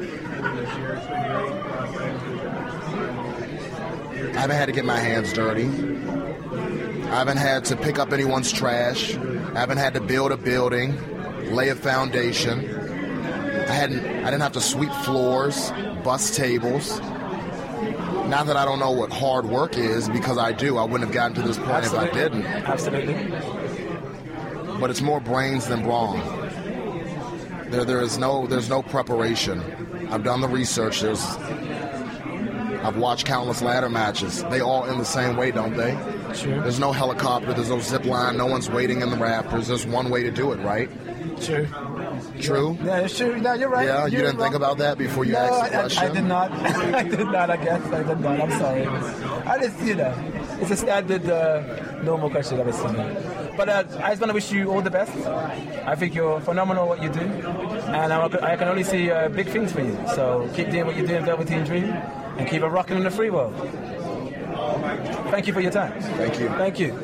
I haven't had to get my hands dirty. I haven't had to pick up anyone's trash. I haven't had to build a building, lay a foundation. I hadn't. I didn't have to sweep floors, bus tables. Not that I don't know what hard work is, because I do. I wouldn't have gotten to this point Absolutely. if I didn't. Absolutely. But it's more brains than brawn. There, there is no, there's no preparation. I've done the research. There's, I've watched countless ladder matches. They all end the same way, don't they? Sure. There's no helicopter. There's no zip line. No one's waiting in the rafters. There's one way to do it, right? True. True? Yeah, it's true. No, you're right. Yeah, you're you didn't wrong. think about that before you no, asked the I, question? I, I did not. I did not, I guess. I did not. I'm sorry. I just, you know, it's a standard, uh, normal question I've seen. But uh, I just want to wish you all the best. I think you're phenomenal at what you do. And I, I can only see uh, big things for you. So keep doing what you're doing, Velveteen Dream, and keep it rocking in the free world. Thank you for your time. Thank you. Thank you.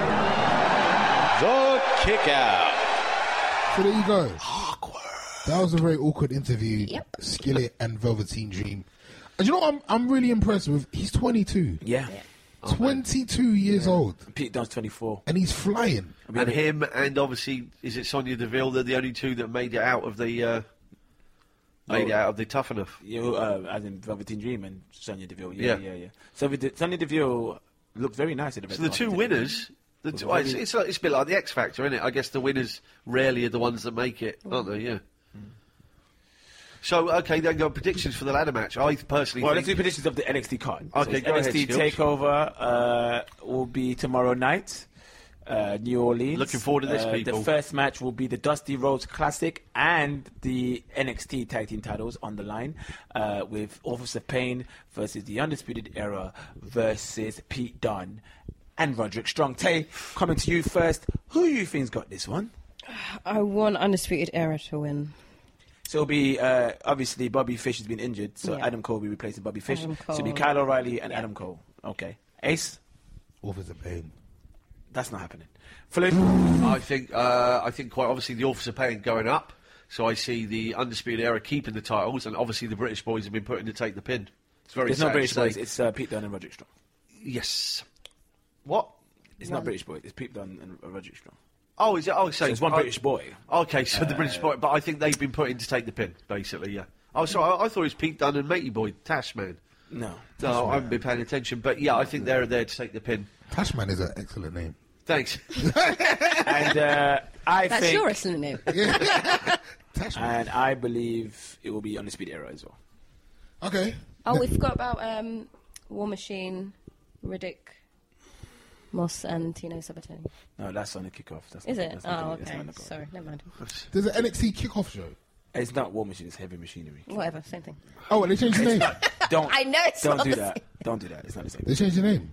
The Kickout. So there you go. That was a very awkward interview. Yep. Skillet and Velveteen Dream. And you know what I'm, I'm really impressed with? He's twenty-two. Yeah. Oh, twenty-two years yeah. old. Pete Dunne's twenty-four. And he's flying. And him and obviously, is it Sonya Deville? They're the only two that made it out of the... Uh, made oh, it out of the Tough Enough. Yeah, uh, as in Velveteen Dream and Sonya Deville. Yeah, yeah, yeah. yeah. So the, Sonya Deville looked very nice at the So the two winners... The two, it's, it's, like, it's a bit like the X Factor, isn't it? I guess the winners rarely are the ones that make it, aren't they? Yeah. So, okay, then go predictions for the ladder match. I personally Well, think... let's do predictions of the N X T card. Okay, so go N X T ahead, Skills. Takeover uh, will be tomorrow night, uh, New Orleans. Looking forward to this, Uh, people. The first match will be the Dusty Rhodes Classic and the N X T Tag Team titles on the line, uh, with Officer Payne versus the Undisputed Era versus Pete Dunne and Roderick Strong. Tay, coming to you first. Who you think's got this one? I want Undisputed Era to win. So it'll be, uh, obviously, Bobby Fish has been injured, so Yeah. Adam Cole will be replacing Bobby Fish. Adam So it'll be Cole. Kyle O'Reilly and Yeah. Adam Cole. Okay. Ace? Officer Payne. That's not happening. Flip? I think, uh, I think quite obviously the Officer Payne going up. So I see the Undisputed Era keeping the titles, and obviously the British boys have been put in to take the pin. It's very There's sad no to British say. boys, it's uh, Pete Dunne and Roderick Strong. Yes. What? It's not British boys, it's Pete Dunne and uh, Roderick Strong. Oh, is it? Oh, so, So it's one oh, British boy. Okay, so the British boy, but I think they've been put in to take the pin, basically. Yeah. Oh, sorry, I, I thought it was Pete Dunne and Matey Boy, Tash Man. No. No, I haven't been paying attention, but yeah, I think they're there to take the pin. Tashman is an excellent name. Thanks. And uh, I That's think, your wrestling name. Tashman. and I believe it will be Undisputed Era as well. Okay. Oh, we forgot about um, War Machine, Riddick, Moss, and Tino Sabatini. No, that's on the kickoff. That's Is not, it? That's not Oh, gonna- that's okay. not gonna go. Sorry, never mind. There's an N X T kickoff show. It's not War Machine, it's Heavy Machinery. Whatever, same thing. Oh, and they changed the name. Don't, I know it's don't not do the that. same. Don't do that. It's not the same. They changed the name.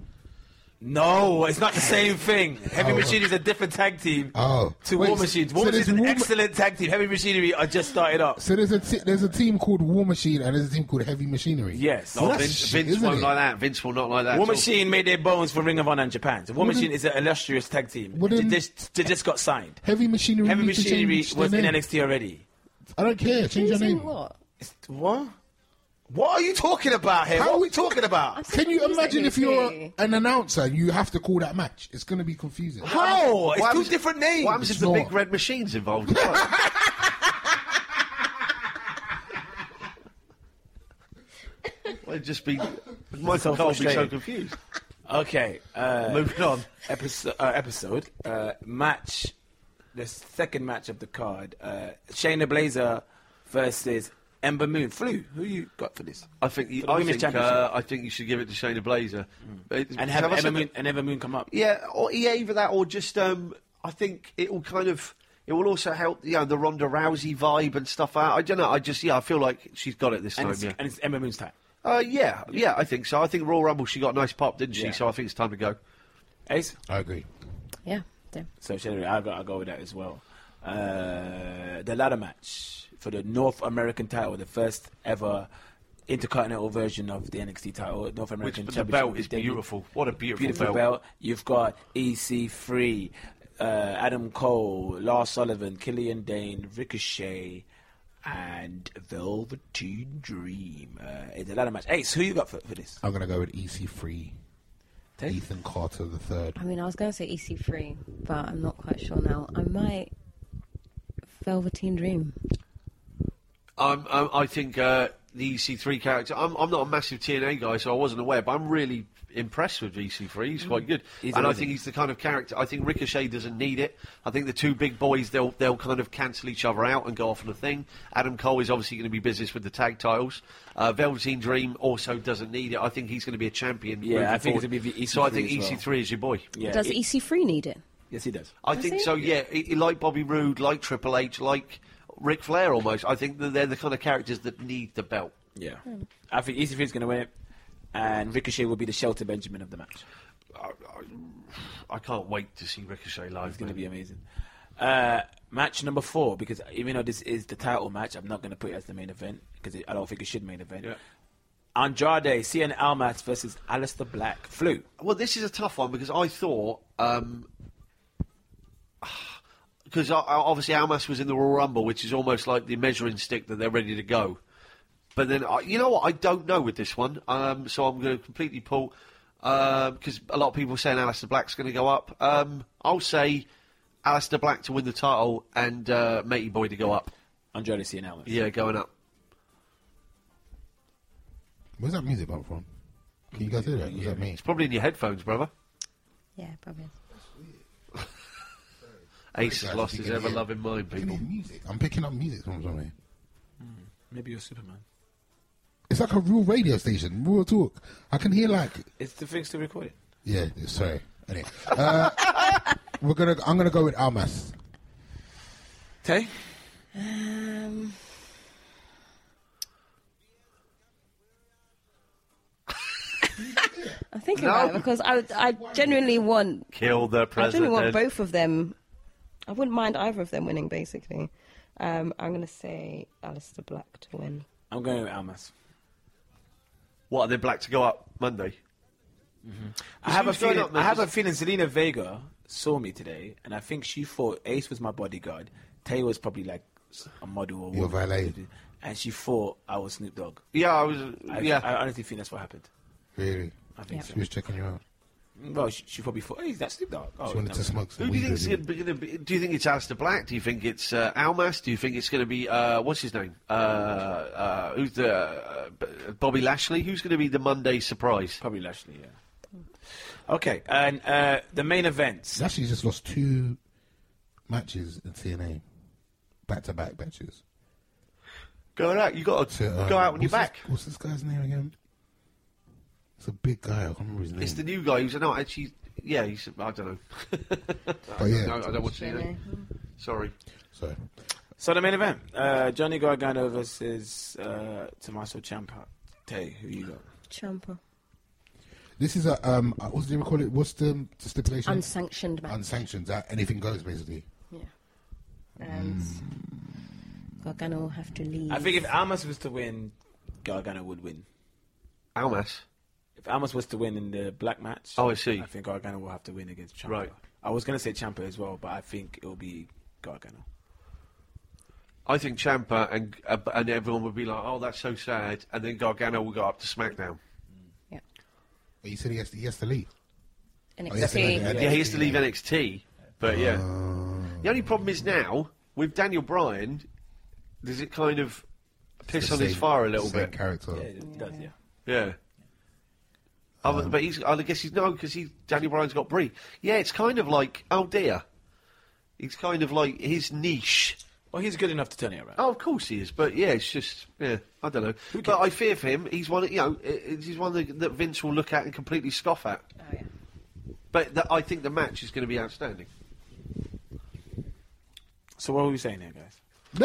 No, it's not the same thing. Heavy Oh. Machinery is a different tag team Oh. to Wait, War so- Machines. War so Machines is there's an War Ma- excellent tag team. Heavy Machinery are just started up. So there's a t- there's a team called War Machine and there's a team called Heavy Machinery. Yes. Oh, that's Vince, shit, Vince isn't won't it? like that. Vince will not like that. War at all. Machine made their bones for Ring of Honor in Japan. So War Well, Machine then- is an illustrious tag team. Well, they, then- just, they just got signed. Heavy Machinery. Heavy need to Machinery change was their in name. N X T already. I don't care. Change your Who's in name. what? It's, what? What are you talking about here? How- What are we talking about? Can you confused imagine at if you, you're too. an announcer and you have to call that match? It's going to be confusing. How? It's What two happens- different names. What happens if It's the not. big red machine's involved as well? Well, it'd just be... Michael So Cole would be so frustrating. confused. Okay. Uh, Moving on. episode, uh, episode uh, match, the second match of the card. Uh, Shayna Baszler versus Ember Moon. Flu, who you got for this? I think you, For the I Women's think Championship. uh, I think you should give it to Shayna Baszler. It- And have have I Ember said Moon, that? and Ember Moon come up. Yeah, or yeah, either that or just um, I think it will kind of it will also help you know the Ronda Rousey vibe and stuff out. I don't know. I just yeah, I feel like she's got it this And time. it's, Yeah, and it's Ember Moon's time. uh, yeah, yeah. I think so. I think Royal Rumble she got a nice pop, didn't she? Yeah. So I think it's time to go. Ace? I agree. Yeah, there. So Shayna, I'll go, I'll go with that as well. Uh, the ladder match for the North American title, the first ever intercontinental version of the N X T title, North Which American the Championship. belt is debut. beautiful. What a beautiful, Beautiful belt. You've got E C three, uh, Adam Cole, Lars Sullivan, Killian Dane, Ricochet, and Velveteen Dream. Uh, in the ladder match. Ace, who you got for, for this? I'm going to go with E C three. Tay? Ethan Carter the third. I mean, I was going to say E C three, but I'm not quite sure now. I might Velveteen Dream. Um, um, I think uh, the E C three character. I'm, I'm not a massive T N A guy, so I wasn't aware, but I'm really impressed with E C three. He's quite good, He's and I amazing. think he's the kind of character. I think Ricochet doesn't need it. I think the two big boys they'll they'll kind of cancel each other out and go off on a thing. Adam Cole is obviously going to be business with the tag titles. Uh, Velveteen Dream also doesn't need it. I think he's going to be a champion. Yeah, moving I think forward. it's gonna be the E C three So I think as E well. C three is your boy. Yeah, Does it- E C three need it? Yes, he does. I Does think he? so. Yeah, he, he- like Bobby Roode, like Triple H, like Ric Flair almost. I think that they're the kind of characters that need the belt. Yeah. I think E C three is going to win it, and Ricochet will be the Shelter Benjamin of the match. I, I, I can't wait to see Ricochet live. It's going to man. be amazing. Uh, match number four, because even though this is the title match, I'm not going to put it as the main event, because I don't think it should main event. Yeah. Andrade, Cien Almas versus Aleister Black. Flu. Well, this is a tough one because I thought, um, because obviously Almas was in the Royal Rumble, which is almost like the measuring stick that they're ready to go. But then, I- you know what? I don't know with this one, um, so I'm going to completely pull because a lot of people are saying Aleister Black's going to go up. Um, I'll say Aleister Black to win the title and uh, Matey Boy to go up. Andrade, Cien Almas. Yeah, going up. Where's that music come from? Can you guys hear that? Was that me? It's probably in your headphones, brother. Yeah, probably. Ace has Guys, lost you his can hear- ever-loving mind, I can people. hear music. I'm picking up music from somewhere. Maybe you're Superman. It's like a real radio station, real talk. I can hear like. It's the things to record it. Yeah, sorry. Anyway, uh, we're gonna. I'm gonna go with Almas. Tay? Um, I'm thinking No. about it because I, I genuinely want, Kill the I president. genuinely want both of them. I wouldn't mind either of them winning, basically. Um, I'm going to say Alistair Black to win. I'm going with Almas. What, are they black to go up Monday? I have a who's going feeling. up, man? I have a Just- feeling Selena Vega saw me today, and I think she thought Ace was my bodyguard. Tay was probably like a model or Your woman. valet. and she thought I was Snoop Dogg. Yeah, I was. I, yeah, I honestly think that's what happened. Really? I think She was checking you out. so. Well, she, she probably thought, hey, that's Snoop Dogg. Oh, She wanted no. to smoke some Who do you weed. think's with going to be? Do you think it's Alistair Black? Do you think it's uh, Almas? Do you think it's going to be uh, what's his name? Uh, uh, who's the uh, B- Bobby Lashley? Who's going to be the Monday surprise? Probably Lashley, yeah. Okay, and uh, the main events. He's actually just lost two matches in T N A. Back-to-back matches. Go out. You got to To, uh, go out when you're what's back. this- what's this guy's name again? It's a big guy. I can't remember his name. It's the new guy who's not actually. Yeah, he's. I don't know. But yeah. No, I don't want to say that. Sorry. So, So the main event, uh, Johnny Gargano versus uh, Tommaso Ciampa. Tay, who you got? Ciampa. this is a, um, uh, what's the call it? What's the, the stipulation? Unsanctioned match. Unsanctioned. Uh, anything goes, basically. yeah. And Gargano will have to leave. I think if Almas was to win, Gargano would win. Almas. If Almas was to win in the black match, Oh, I see. I think Gargano will have to win against Ciampa. Right. I was going to say Ciampa as well, but I think it will be Gargano. I think Ciampa and uh, and everyone would be like, "Oh, that's so sad," and then Gargano will go up to SmackDown. Yeah. But you said he has to, he has to leave. N Oh, X yes, T. I know, I know. Yeah, he has to leave N X T, but yeah. Uh, The only problem is now with Daniel Bryan, does it kind of piss the on his same- fire a little same bit? character. Yeah, it does, yeah. Yeah. Oh, but he's. I guess he's no, because he Daniel Bryan's got Brie. Yeah, it's kind of like, oh dear. He's kind of like his niche. Well, he's good enough to turn it around. Oh, of course he is, but yeah, it's just yeah, I don't know. But I fear for him. He's one, of- you know, i- i- he's one that, that Vince will look at and completely scoff at. Oh, yeah. But the, I think the match is going to be outstanding. So what are we saying here, guys?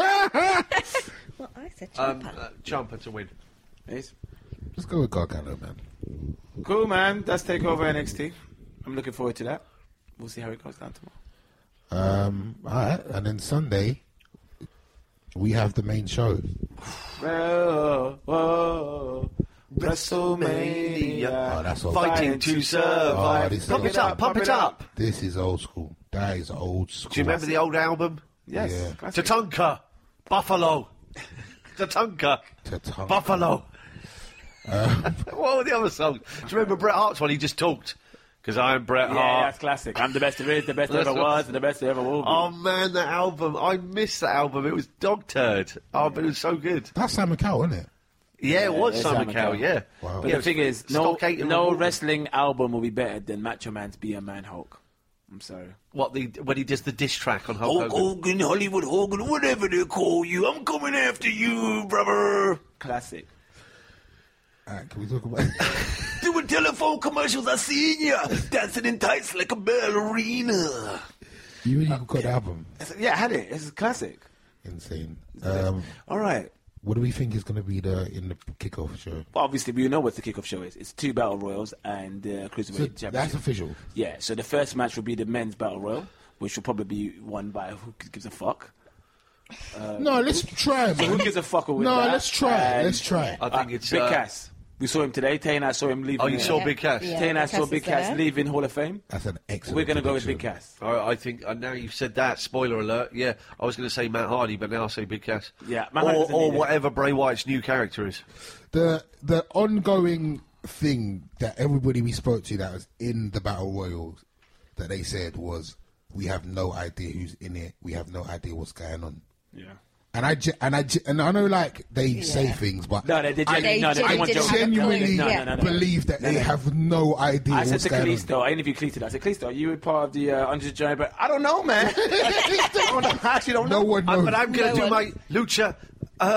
Well, I said Um, Ciampa. uh, Ciampa to win. Ace? Let's go with Gargano, man. Cool, man. That's Takeover N X T. I'm looking forward to that. We'll see how it goes down tomorrow. Um, all right, and then Sunday we have the main show. Whoa, whoa, WrestleMania. Oh, that's all. Fighting to survive. Oh, this is pump old it up, pump it up. This is old school. That is old school. Do you remember the old album? Yes. Yeah. classic. Tatanka, Buffalo. Tatanka, Tatanka. Buffalo. What were the other songs? Do you remember Bret Hart's one? He just talked. Because I'm Bret Yeah, Hart. that's classic. I'm the best there is, the best there ever That's what- was, and the best there ever will be. Oh man, that album! I missed that album. It was dog turd. Oh, but it was so good. That's Simon Cowell, isn't it? Yeah, it was it's Simon Simon Cowell. Cowell. Yeah. Wow. But Yeah, the thing it is, was no, Stock Aitken no and- wrestling album will be better than Macho Man's Be a Man Hulk. I'm sorry. What the when he does the diss track on Hulk Hogan. Hogan, Hollywood Hogan, whatever they call you, I'm coming after you, brother. Classic. All right, can we talk about Doing telephone commercials, I seen ya dancing in tights like a ballerina. you? Really got the album? Yeah, I had it. It's a classic. Insane. Um, All right. what do we think is going to be the in the kickoff show? Well, obviously, we know what the kickoff show is. It's two battle royals and the uh, cruiserweight So championship. that's official. Yeah. So the first match will be the men's battle royal, which will probably be won by who gives a fuck. no, let's try, So who man. gives a fuck with No, that? let's try. And, Let's try. I think uh, it's Big uh, Cass. We saw him today. Tay and I saw him leaving. Oh, you uh, saw Yeah. Big Cass. Yeah. Tay and I Big saw Cass Big is Cass there. leaving Hall of Fame. That's an excellent. We're going to go with Big prediction. Cass. I, I think uh, now you've said that. Spoiler alert. Yeah, I was going to say Matt Hardy, but now I'll say Big Cass. Yeah, Matt or, Hardy doesn't or need it. whatever Bray Wyatt's new character is. The the ongoing thing that everybody we spoke to that was in the battle royals that they said was, we have no idea who's in it. We have no idea what's going on. Yeah. And I ge- and I ge- and I know like they say Yeah. things, but No, they, they, I, genuinely, no, they, They they want didn't Joe. have a genuinely no, Yeah. no, no, no. believe that No, they no. have no idea I said what's to going Kalisto, I interviewed Kalisto. I said, Kalisto, you were part of the uh, Undisputed Giant, but I don't know, man. I, don't know. I actually don't on. No know. one Uh, knows. but I'm going to No do one- my lucha uh,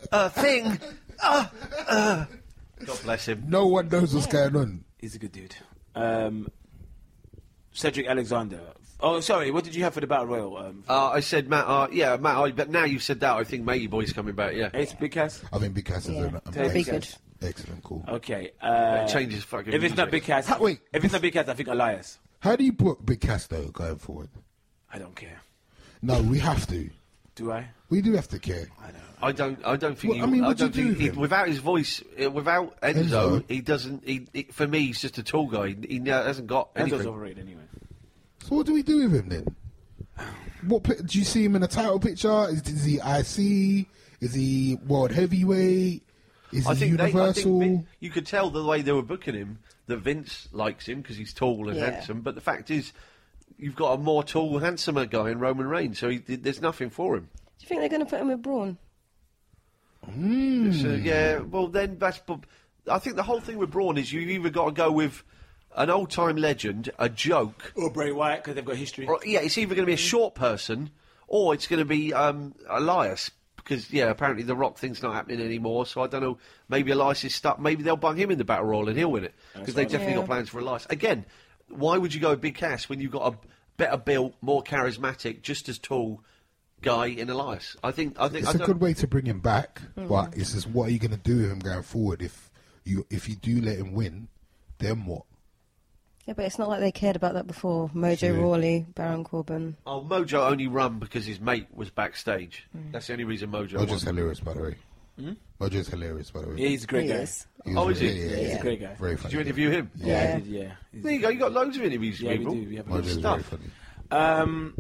uh, thing. Uh, uh. God bless him. No one knows what's going on. He's a good dude. Um, Cedric Alexander. Oh, sorry. What did you have for the Battle Royal? Um, Uh, I said Matt. Uh, yeah, Matt. I, but now you've said that, I think Matey Boy's coming back. Yeah, Ace Big Cass? I think Big Cass is Yeah. an Take Be Big good. Cass. excellent call. Okay. Uh, it changes fucking. if it's not music. Big Cass, Ha- wait. if it's not Big Cass, I think Elias. How do you book Big Cass though going forward? I don't care. No, we have to. Do I? We do have to care. I don't. I don't. I don't think. Well, he, I mean, I what do don't you do think with he, him? without his voice, uh, without Enzo, Enzo? he doesn't. He, he, for me, he's just a tall guy. He, he hasn't got Enzo's anything. overrated anyway. So what do we do with him then? What pi- do you see him in a title picture? Is, is he I C? Is he world heavyweight? Is I he think, they, I universal? think Vin, you could tell the way they were booking him that Vince likes him because he's tall and Yeah. handsome. But the fact is, you've got a more tall, handsomer guy in Roman Reigns, so he, there's nothing for him. Do you think they're going to put him with Braun? Mm. So, yeah, well then that's. bu- I think the whole thing with Braun is you've either got to go with an old-time legend, a joke, Or Bray Wyatt, because they've got history. or yeah, it's either going to be a short person or it's going to be um, Elias. Because, yeah, apparently the Rock thing's not happening anymore, so I don't know, maybe Elias is stuck, maybe they'll bung him in the Battle Royal and he'll win it. Because they've definitely Yeah. got plans for Elias. Again, why would you go with Big Cass when you've got a better built, more charismatic, just as tall guy in Elias? I think, I think, It's I a don't- good way to bring him back, Mm. but it's just what are you going to do with him going forward? If you if you do let him win, then what? Yeah, but it's not like they cared about that before. Mojo True. Rawley, Baron Corbin. Oh, Mojo only run because his mate was backstage. Mm. That's the only reason Mojo Mojo's won. hilarious, by the way. Mojo's hilarious, by the way. Yeah, he's a great He guy. is. He was Oh, is he? really- Yeah, he's a great guy. Very Did funny. you interview him? Yeah, Yeah. I did, yeah. He's- There you go, you got loads of interviews, Yeah, we people. do. We have Mojo's Good very stuff. funny. Um,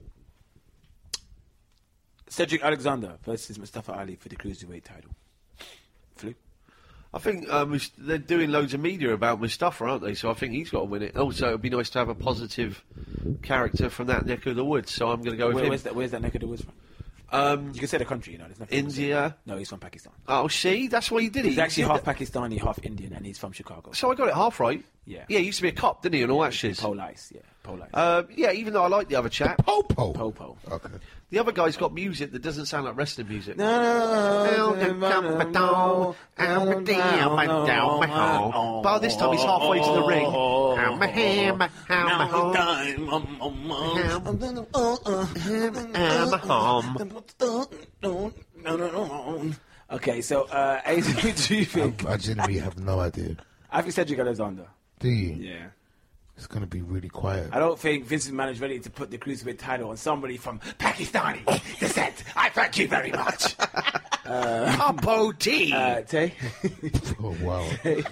Cedric Alexander versus Mustafa Ali for the cruiserweight title. Flu. I think um, Mus- they're doing loads of media about Mustafa, aren't they? So I think he's got to win it. Also, it would be nice to have a positive character from that neck of the woods. So I'm going to go with Where, him. where's that? Where's that neck of the woods from? Um, You can say the country, you know. There's nothing. India. No, he's from Pakistan. Oh, see, that's why he did it. He's He actually did half that. Pakistani, half Indian, and he's from Chicago. So I got it half right. Yeah. Yeah, he used to be a cop, didn't he, and all that shit. Pole ice, yeah, pole ice. Uh, yeah, even though I like the other chap, Popo. Popo. Okay. the other guy's got music that doesn't sound like wrestling music. No, no, But this time he's halfway to the ring. Okay, so uh, Ace, who do you think? I genuinely have no idea. I think Cedric Alexander. Do you? Yeah. It's going to be really quiet. I don't think Vince McMahon is ready to put the cruiserweight title on somebody from Pakistani descent. I thank you very much. Capo T. Uh, Tay? Oh, wow.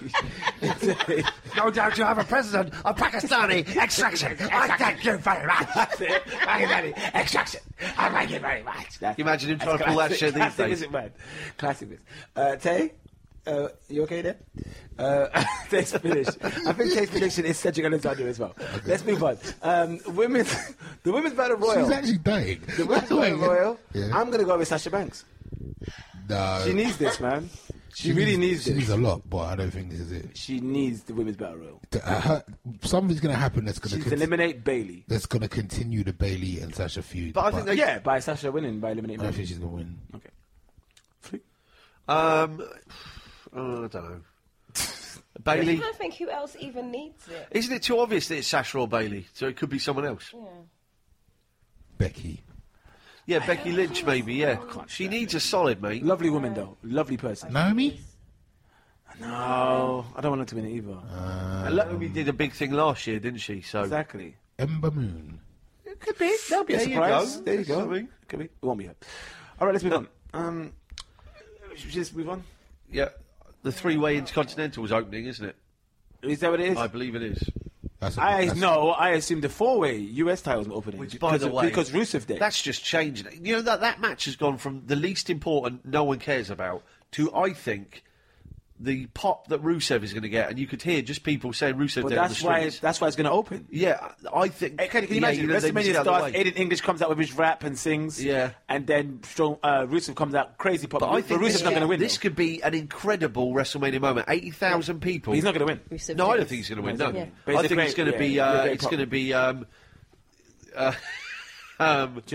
No doubt you have a president of Pakistani extraction. I thank you very much. That's it. Pakistani extraction. I thank you very much. That's, You imagine him that's trying to pull that classic- shit these classic, days. isn't it, man? Classic this. Uh, Tay? Uh, you okay there? Uh, Tay's finished. I think Tay's prediction is Cedric Alexander as well. Let's move on. Um, women's, the Women's Battle Royal. She's actually dying. The Women's Battle Royal. Yeah. I'm going to go with Sasha Banks. No. She needs this, man. She, really needs She this. needs a lot, but I don't think this is it. She needs the Women's Battle Royal. The- uh, her- something's going to happen that's going She needs to to eliminate Bailey. that's going to continue the Bailey and Sasha feud. But I think they- Yeah, by Sasha winning by eliminating I don't Bailey. think she's going to win. Okay. Um, oh, I don't know. Bailey. I think who else even needs it. Isn't it too obvious that it's Sasha or Bailey? So it could be someone else. Yeah. Becky. Yeah, Becky Lynch maybe, yeah. She needs a solid, mate. Lovely woman, though. Lovely person. Naomi? No, I don't want her to win it either. Uh, Naomi did a big thing last year, didn't she? So Exactly. Ember Moon. It could be. That'll be a There you surprise. go. There you That's go. something. Could be. It won't be her. All right, let's move on. Um, should we just move on? yeah, the three-way Intercontinental is opening, isn't it? Is that what it is? I believe it is. That's a- I that's- no, I assume the four-way U S titles are opening. Which, by because the of- way, because Rusev Day. That's just changing it. You know that that match has gone from the least important, no one cares about, to I think the pop that Rusev is going to get, and you could hear just people saying Rusev but Day on the that's why. streets. That's why it's going to open. Yeah, I think. Hey, can, can you yeah, imagine? know, they missed WrestleMania out the starts. way. Aiden English comes out with his rap and sings. Yeah. And then Strong, uh, Rusev comes out crazy pop. But I think Rusev's this, not going to could, win. this though. could be an incredible WrestleMania moment. Eighty thousand people. But he's not going to win. Rusev No, I don't Days. think he's going to win. Yeah. No, Yeah. But I it's a think it's great- going to yeah, be. yeah, Uh, great it's pop. going to be. Um, uh, um, Jinder.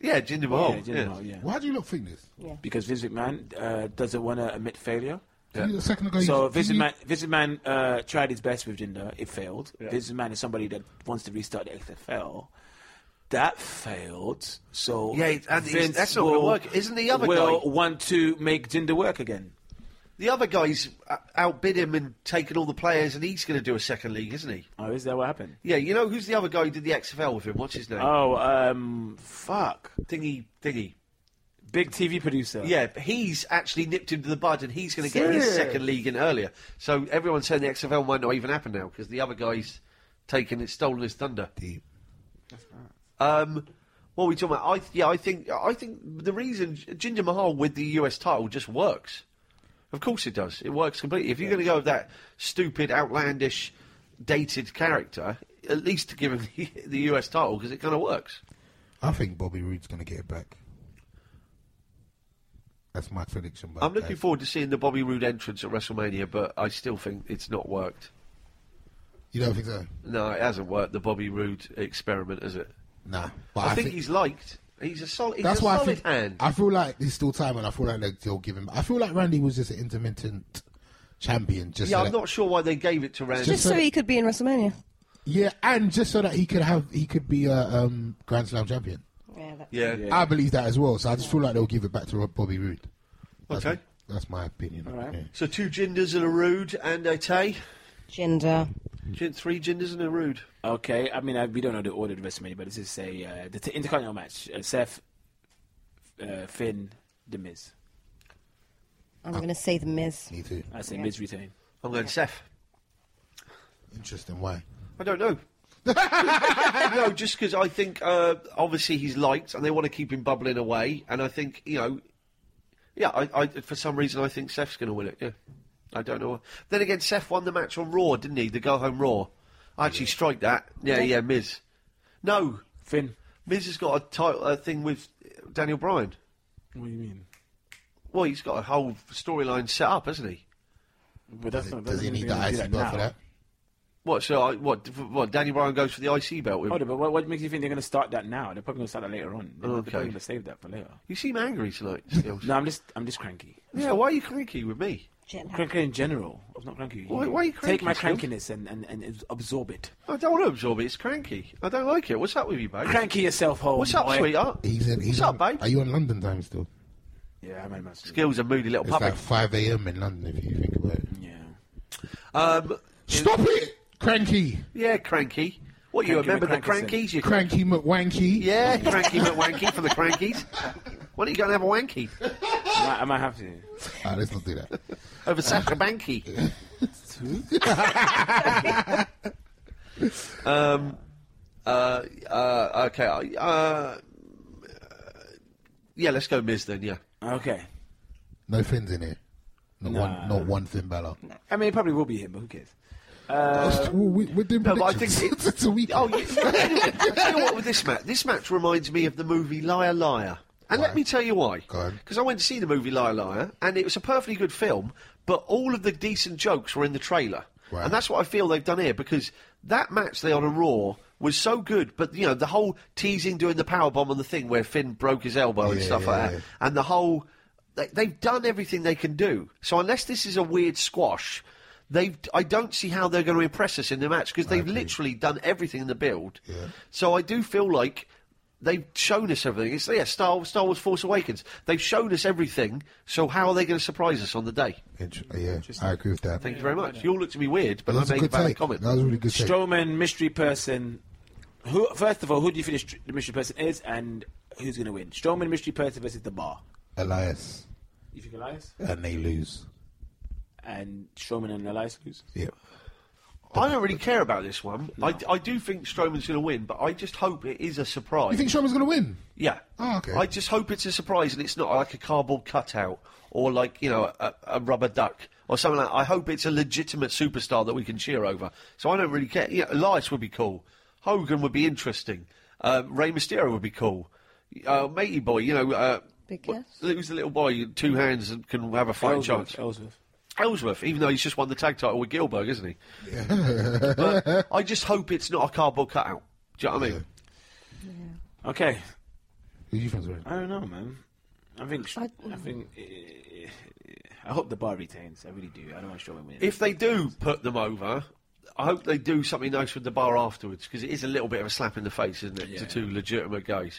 Yeah, Jinder Mahal. Yeah, Jinder yeah. Mahal, yeah. Why do you not think this? Because Vince McMahon uh, doesn't want to admit failure. Yeah. A second ago, So you, Vince you- McMahon, Vince McMahon uh, tried his best with Jinder. It failed. Vince McMahon is somebody that wants to restart the X F L. That failed. So Yeah, and he's- Vince that's not gonna will- work. Isn't the other will guy- want to make Jinder work again? The other guy's uh, outbid him and taken all the players, and he's going to do a second league, isn't he? Oh, is that what happened? Yeah, you know who's the other guy who did the X F L with him? What's his name? Oh, um, fuck. Thingy, thingy. Big T V producer. Yeah, but he's actually nipped him to the bud, and he's going to get his Serious? second league in earlier. So everyone's saying the X F L might not even happen now because the other guy's taken it, stolen his thunder. Deep. Um, what are we talking about? I yeah, I think I think the reason Jinder Mahal with the U S title just works. Of course it does. It works completely. If you're going to go with that stupid, outlandish, dated character, at least to give him the, the U S title because it kind of works. I think Bobby Roode's going to get it back. That's my prediction. But I'm looking forward to seeing the Bobby Roode entrance at WrestleMania, but I still think it's not worked. You don't think so? No, it hasn't worked. The Bobby Roode experiment, has it? Nah. But I, think, he's liked. He's a solid. He's That's a why I solid think. hand. I feel like there's still time, and I feel like they- they'll give him. I feel like Randy was just an intermittent champion. Just yeah, so I'm that- not sure why they gave it to Randy. Just so so that- he could be in WrestleMania. Yeah, and just so that he could have, he could be a um, Grand Slam champion. Yeah, that's Yeah. Yeah. I believe that as well. So I just feel like they'll give it back to Bobby Roode. That's Okay. my- that's my opinion. All right. Yeah. So two Jinders and a Rude and a Tay. Gender. Gin- Three Jinders and a Rude. Okay, I mean, I, we don't know the order of the WrestleMania, but this is a uh, the t- Intercontinental match: uh, Seth, uh, Finn, The Miz. I'm going to say The Miz. Me too. I say Yeah. Miz retain. I'm going Seth. Interesting. Why? I don't know. No, just because I think uh, obviously he's liked and they want to keep him bubbling away, and I think you know, yeah, I, I for some reason I think Seth's going to win it. Yeah, I don't know. Then again, Seth won the match on Raw, didn't he? The Go Home Raw. I actually strike that. Yeah, yeah, Miz. No, Finn. Miz has got a title a thing with Daniel Bryan. What do you mean? Well, he's got a whole storyline set up, hasn't he? But that's not, Does he doesn't need mean the he'll do I C that belt now. for that? What? So, I, what? What? Daniel Bryan goes for the I C belt. With Hold on, but what, what makes you think they're going to start that now? They're probably going to start that later on. They're, Okay. they're probably going to save that for later. You seem angry tonight, Skills. No, I'm just, I'm just cranky. Yeah, why are you cranky with me? Cranky in general. I'm not cranky. Why- why are you Take cranky, my Skills? crankiness and, and, and absorb it. I don't want to absorb it. It's cranky. I don't like it. What's up with you, babe? Cranky yourself home. What's up, boy. sweetheart? He's in, he's What's up, on- babe? Are you on London time still? Yeah, I'm in Skills a moody little It's puppy. like five a.m. in London if you think about it. Yeah. Um, Stop it, Cranky, yeah, cranky. What, you Cranky remember the McCrankerson. Crankies? You Cranky McWanky. Yeah, Cranky McWanky from the Crankies. Why don't you go and have a wanky? I might, I might have to. Ah, let's not do that. Over Sasha Banky. um, uh, uh, okay. Uh, yeah, let's go Miz then, yeah. Okay. No fins in here. Not Nah. one. Not one Finn Balor. I mean, it probably will be him, but who cares? Uh, we, we're doing No, but I think predictions. it- it's a week. Oh, you, you know what with this match? This match reminds me of the movie Liar Liar. And Why? let me tell you why. Go on. Because I went to see the movie Liar Liar, and it was a perfectly good film, but all of the decent jokes were in the trailer. Right. And that's what I feel they've done here, because that match they on a Raw was so good, but, you know, the whole teasing doing the powerbomb on the thing where Finn broke his elbow and Yeah, stuff yeah, like yeah. that, and the whole... They, they've done everything they can do. So unless this is a weird squash... They've, I don't see how they're going to impress us in the match because they've agree. literally done everything in the build. Yeah. So I do feel like they've shown us everything. It's yeah, Star, Star Wars Force Awakens. They've shown us everything. So how are they going to surprise us on the day? Inter- yeah, I agree with that. Thank you very much. You all look to me weird, but That I was a make a good valid take. comment. That was a really good take. Strowman, mystery person. Who? First of all, who do you think the str- the mystery person is, and who's going to win? Strowman, mystery person versus the Bar. Elias, You think Elias? and they lose. And Strowman and Elias lose? Yeah. I don't really care about this one. I, I do think Strowman's going to win, but I just hope it is a surprise. You think Strowman's going to win? Yeah. Oh, okay. I just hope it's a surprise and it's not like a cardboard cutout or like, you know, a, a rubber duck or something like that. I hope it's a legitimate superstar that we can cheer over. So I don't really care. Yeah, Elias would be cool. Hogan would be interesting. Uh, Rey Mysterio would be cool. Uh, Matey Boy, you know, uh, Big what- Cass? who's the little boy, two hands and can have a fighting Ellsworth. chance? Ellsworth. Ellsworth, even though he's just won the tag title with Gilbert, isn't he? Yeah. But I just hope it's not a cardboard cutout. Do you know what I mean? Okay. Who do you think's winning? I don't know, man. I think. I, I think. Uh, I hope the bar retains. I really do. I don't want Strowman winning. If they do put them over, I hope they do something nice with the bar afterwards, because it is a little bit of a slap in the face, isn't it, Yeah. to two legitimate guys.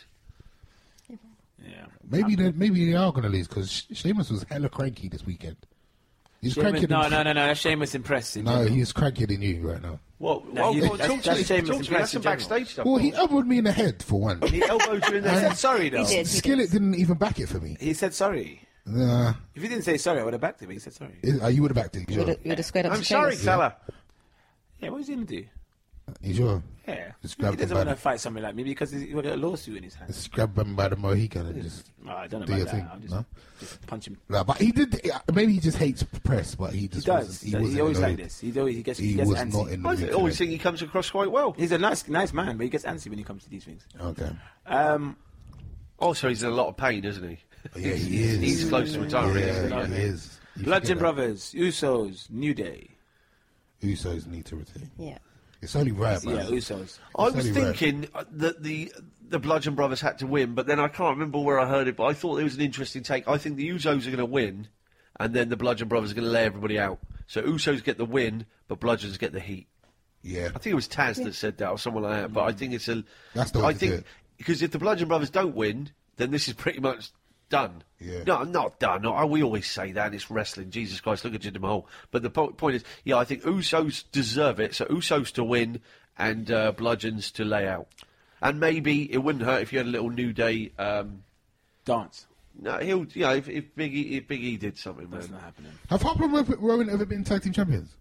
Yeah. Maybe they maybe they are going to lose because Sheamus was hella cranky this weekend. He's Sheamus, cranky. no, than, no, no, no. That's Sheamus impressed. in No, general. he's crankier than you right now. What? No, oh, he- go on, that's- talk to that's me. Sheamus Talk to me. impressed That's some in general. backstage stuff. Well, he elbowed me in the head for one. He elbowed you in the He head. said sorry though. He did. Skillet didn't even back it for me. He said sorry. Nah, If he didn't say sorry, I would have backed him. He said sorry. uh, you would have backed it. You You sure? would have squared up I'm to sorry, Sheamus. fella. Yeah, what was he gonna do? You sure? Yeah, Just he grab doesn't him by want to the- fight somebody like me because he's got a lawsuit in his hand. Just grab him by the Mohican and just Oh, I don't know do about your that. thing. I'll just, No? just punch him. No, but he did. Maybe he just hates press, but he He just does. wasn't- He, wasn't always in the like mood. this. He always he gets He he gets was antsy. not in the I mood. th- always today. think he comes across quite well. He's a nice nice man, but he gets antsy when he comes to these things. Okay. Um, Also, he's in a lot of pain, isn't he? Yeah, he is. He's close to retiring. Yeah, isn't he he? is. You Bludgeon forget Brothers, Usos, New Day. that. Usos need to retain. Yeah. It's only right, Yeah, man. Usos. I was only right. thinking uh, that the the Bludgeon Brothers had to win, but then I can't remember where I heard it. But I thought it was an interesting take. I think the Usos are going to win, and then the Bludgeon Brothers are going to lay everybody out. So Usos get the win, but Bludgeons get the heat. Yeah. I think it was Taz that said that, or someone like that. But I think it's a. That's the way I to think do it. because if the Bludgeon Brothers don't win, then this is pretty much done. Yeah. No, not done. No, we always say that. It's wrestling. Jesus Christ, look at Jinder Mahal. But the po- point is, yeah, I think Usos deserve it. So Usos to win and uh, Bludgeons to lay out. And maybe it wouldn't hurt if you had a little New Day. Um, Dance. no, he'll. You know, if, if Big E, if Big E did something, That's man. not happening. Have Harper and Ro- Rowan ever been tag team champions?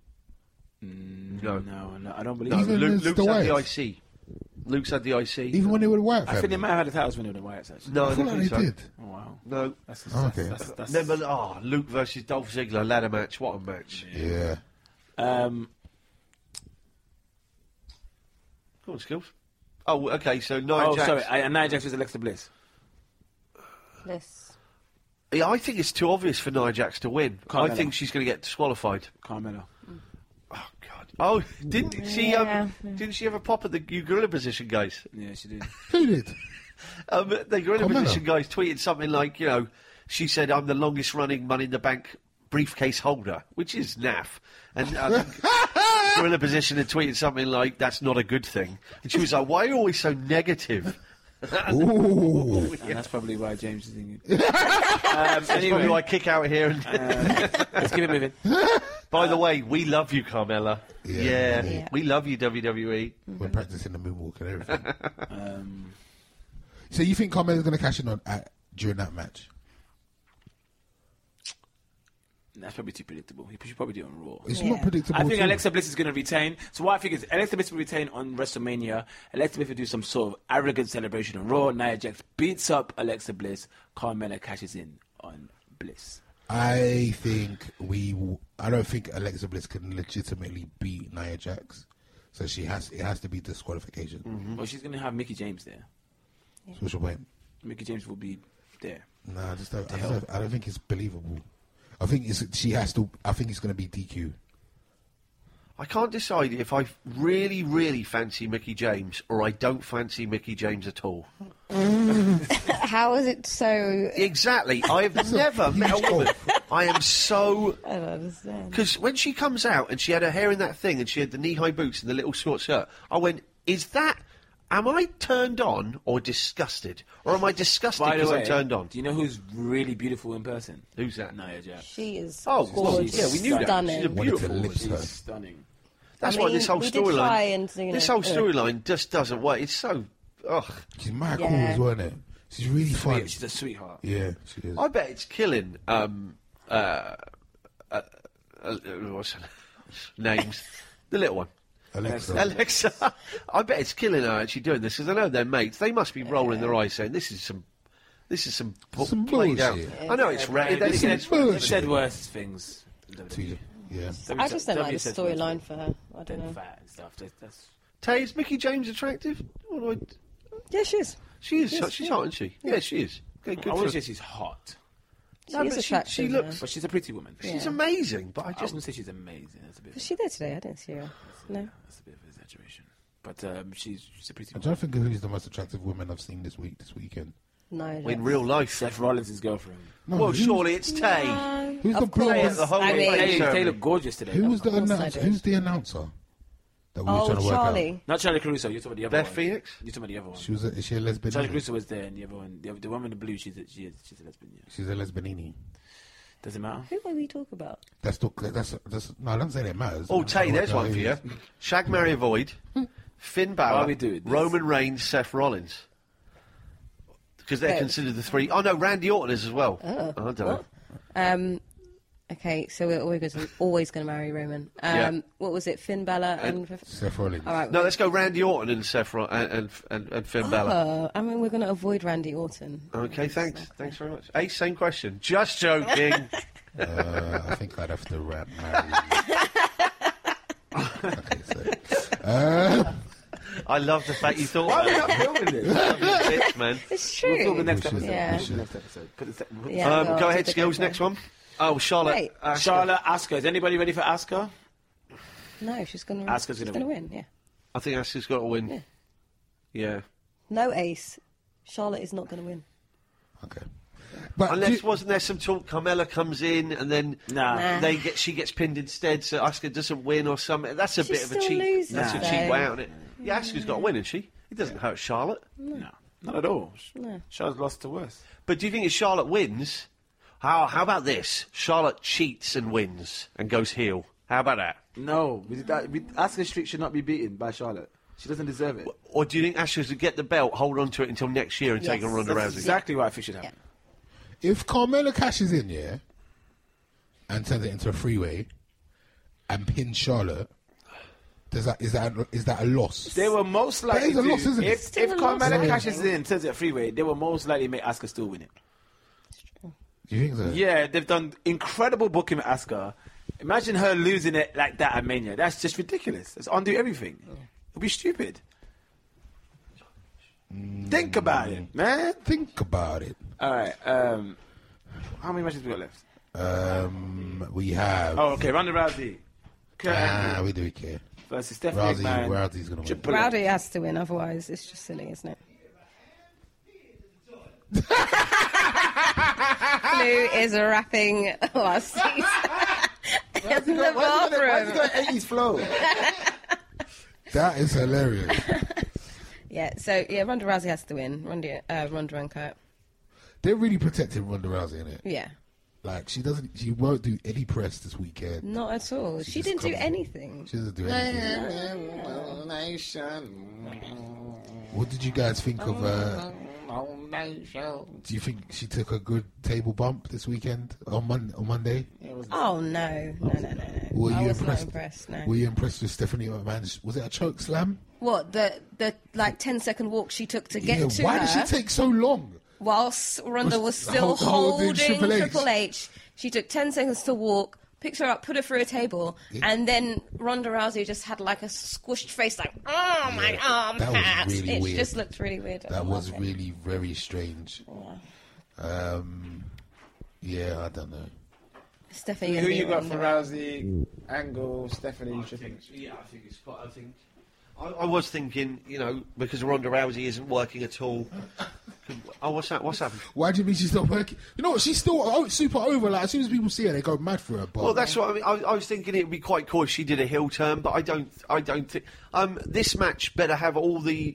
No, No, no, I don't believe. no. it. Even Luke, as Luke's the had the I Wyatts? C. Luke's had the I C. Even when they were the Wyatt I family? think they might have had the titles when they were the Wyatts. Actually. no, I I feel don't like think they so. did. Oh wow. No. That's, Oh, that's, okay. that's, that's, Remember, oh, Luke versus Dolph Ziggler ladder match. What a match! Yeah. Um, Go on, Skills. Oh, okay. So Nia oh, Jax. sorry. I, Nia Jax was Alexa Bliss. This. Yeah, I think it's too obvious for Nia Jax to win. Carmella. I think she's going to get disqualified. Carmella. Oh God! Oh, didn't she? Yeah. Um, didn't she have a pop at the you gorilla position guys? Yeah, she did. Who did? Um, the gorilla Carmella. position guys tweeted something like, you know, she said, "I'm the longest running Money in the Bank briefcase holder," which is naff. And uh, gorilla position had tweeted something like, "That's not a good thing." And she was like, "Why are you always so negative?" Ooh. And that's probably why James is thinking. um, That's anyway, probably why I kick out here. And let's keep it moving. by the way, we love you, Carmella. Yeah. Yeah, Yeah. we love you, W W E. We're practicing the moonwalk and everything. Um, So you think Carmella's going to cash in on at, during that match? that's probably too predictable. He should probably do it on Raw. It's Yeah. not predictable. I think at all. Alexa Bliss is going to retain. So what I think is Alexa Bliss will retain on WrestleMania. Alexa Bliss will do some sort of arrogant celebration on Raw. Nia Jax beats up Alexa Bliss. Carmella cashes in on Bliss. I think we. w- I don't think Alexa Bliss can legitimately beat Nia Jax, so she has. It has to be disqualification. Well, she's going to have Mickey James there. So what's your point? Mickey James will be there. Nah, I just don't. I, just don't, I don't think it's believable. I think it's, she has to. I think it's going to be D Q. I can't decide if I really, really fancy Mickey James or I don't fancy Mickey James at all. How is it so? Exactly. I have never met a woman. I am so. I don't understand. Because when she comes out and she had her hair in that thing and she had the knee-high boots and the little short skirt, I went, is that. Am I turned on or disgusted? Or am I disgusted By the because way, I'm turned on? do you know who's really beautiful in person? Who's that? Nia Jax. She is Oh, gorgeous, yeah, we knew that. stunning. She's a Wanted to beautiful lips woman. her. She's stunning. That's I why mean, this whole we did try storyline. and, you know, This whole uh, storyline just doesn't work. It's so. Ugh. She's mad cool Yeah. as well, isn't it? She's really fun. Sweet, she's a sweetheart. Yeah, she is. I bet it's killing. Um, uh, uh, uh, what's her names? The little one. Alexa. Alexa. I bet it's killing her actually doing this because I know they're mates. They must be rolling their eyes saying, "This is some, this is some, bu- Some played out." bullshit. I know it's Yeah, right. Brian, Then they've again, said, it's bullshit. they've said worse things. To you. Yeah. I just don't like the storyline for her. I don't Then know. fat and stuff. That's, that's Tay, is Mickey James attractive? What do I- Yeah, she is. She is. Yes, she's yeah. hot, isn't she? Yeah, she is. Okay, good I for wouldn't her. say she's hot, She No, is but she- attractive. she looks- but she's a pretty woman. She's Yeah. amazing, but I I just. wouldn't say she's amazing. That's a bit. Was she there today? I didn't see her. No. That's a bit of an exaggeration. But um, she's she's a pretty I'm woman. trying to think of who's the most attractive woman I've seen this week, this weekend. No. in that's- real life. Seth Rollins' girlfriend. No, well, who's- surely it's Tay. No, Who's the of course. blonde? The whole I mean, way. Tay, Tay Tay looked gorgeous today. Who was the Of course I announcer? do. Who's the announcer that we were Oh, trying to work out? Charlie. Not Charlie Caruso. You're talking about the other Beth one. Phoenix? You're talking about the other one. She was. A, is she a lesbian? Charlie Caruso was there, and the other one, the, the one in the blue, she's a, she is, she's a lesbian. Yeah. She's a lesbianini. Doesn't matter. Who are we talking about? That's the. That's, that's no. I don't say that matters. Oh, I'm Tay, trying to there's work out one for who you. it is. Shag, Marry, Avoid. Finn Why are Balor, we doing this? Roman Reigns, Seth Rollins. Because they're Okay. considered the three. Oh, no, Randy Orton is as well. Oh, I don't know. Um, okay, so we're always, always going to marry Roman. Um, Yeah. What was it? Finn Balor and. Seth Rollins. All right. No, let's go Randy Orton and Seth Ro- and, and, and, and Finn Balor. Uh, I mean, we're going to avoid Randy Orton. Okay, thanks. Thanks very much. Ace, same question. Just joking. Uh, I think I'd have to rap marry. Okay, so. Uh, I love the fact you thought Why are we that. not filming this? Bits, man. It's true. We'll film the next We should. episode. Yeah. We should. Next episode. Put the se- Yeah, Um, well, go I'll ahead, take the Skills. go Next for it. one. Oh, Charlotte. Wait. Asuka. Charlotte, Asuka. Is anybody ready for Asuka? No, she's going to. Asuka's she's gonna going to win. Yeah. I think Asuka's got to win. Yeah. Yeah. No ace. Charlotte is not going to win. okay. But Unless do- wasn't there some talk? Carmella comes in and then Nah. Nah. they get she gets pinned instead, so Asuka doesn't win or something. That's a She bit of a still cheap. loses, that's a though. cheap way out, isn't it? Yeah, Asuka's got to win, isn't she? It doesn't hurt Charlotte. No, not at all. No. Charlotte's lost to worse. But do you think if Charlotte wins, how how about this? Charlotte cheats and wins and goes heel. How about that? No, we, that, we, Asuka streak should not be beaten by Charlotte. She doesn't deserve it. Or do you think Asuka should get the belt, hold on to it until next year, and take Yes. on Ronda That's Rousey? exactly what I think should happen. if Carmella cashes in, yeah, and turns it into a freeway, and pins Charlotte, does that is that is that a loss? They were most likely is a to, loss, isn't it? if, Still if a loss, Carmella I cashes think. in, turns it a freeway, they will most likely make Asuka still win it. Do you think so? Yeah, they've done incredible booking with Asuka. Imagine her losing it like that at Mania. That's just ridiculous. It's undo everything. It'll be stupid. Think about it, man. Think about it. All right. Um, how many matches we got left? Um, we have. Oh, okay. Ronda Rousey. Kurt ah, Angle we do care. versus Stephanie Rousey, McMahon. Rousey's gonna win. Triple H. Rowdy has to win, otherwise it's just silly, isn't it? Blue is rapping whilst he's in the bathroom. eighties flow? That is hilarious. Yeah, so yeah, Ronda Rousey has to win. Ronda, uh, Ronda and Kurt. They're really protecting Ronda Rousey, innit? Yeah, Like she doesn't, she won't do any press this weekend. not at all. She, just didn't do comes- anything. She doesn't do anything. What did you guys think of? Uh, do you think she took a good table bump this weekend on Mon- on Monday? Oh no, no, no, no, no. Were I you was impressed? not impressed. No. Were you impressed with Stephanie McMahon? Was it a choke slam? What the the like ten second walk she took to get yeah. to Why her? did she take so long? Whilst Ronda Was was still hold- holding holding Triple H. Triple H, she took ten seconds to walk, picked her up, put her through a table, and then Ronda Rousey just had like a squished face, like, oh my arm that was hurts. really It weird. just looked really weird. I That was loved it. really very strange. Um, yeah, I don't know. Stephanie. Who gonna you beat got for Ronda. Rousey? Angle, Stephanie, Triple H. Yeah, I think it's quite. I think. I, I was thinking, you know, because Ronda Rousey isn't working at all. Oh, what's that? What's happened? Why do you mean she's not working? You know what? She's still oh, super over. Like as soon as people see her, they go mad for her. But Well, that's what I mean. I, I was thinking it would be quite cool if she did a heel turn, but I don't. I don't think. Um, this match better have all the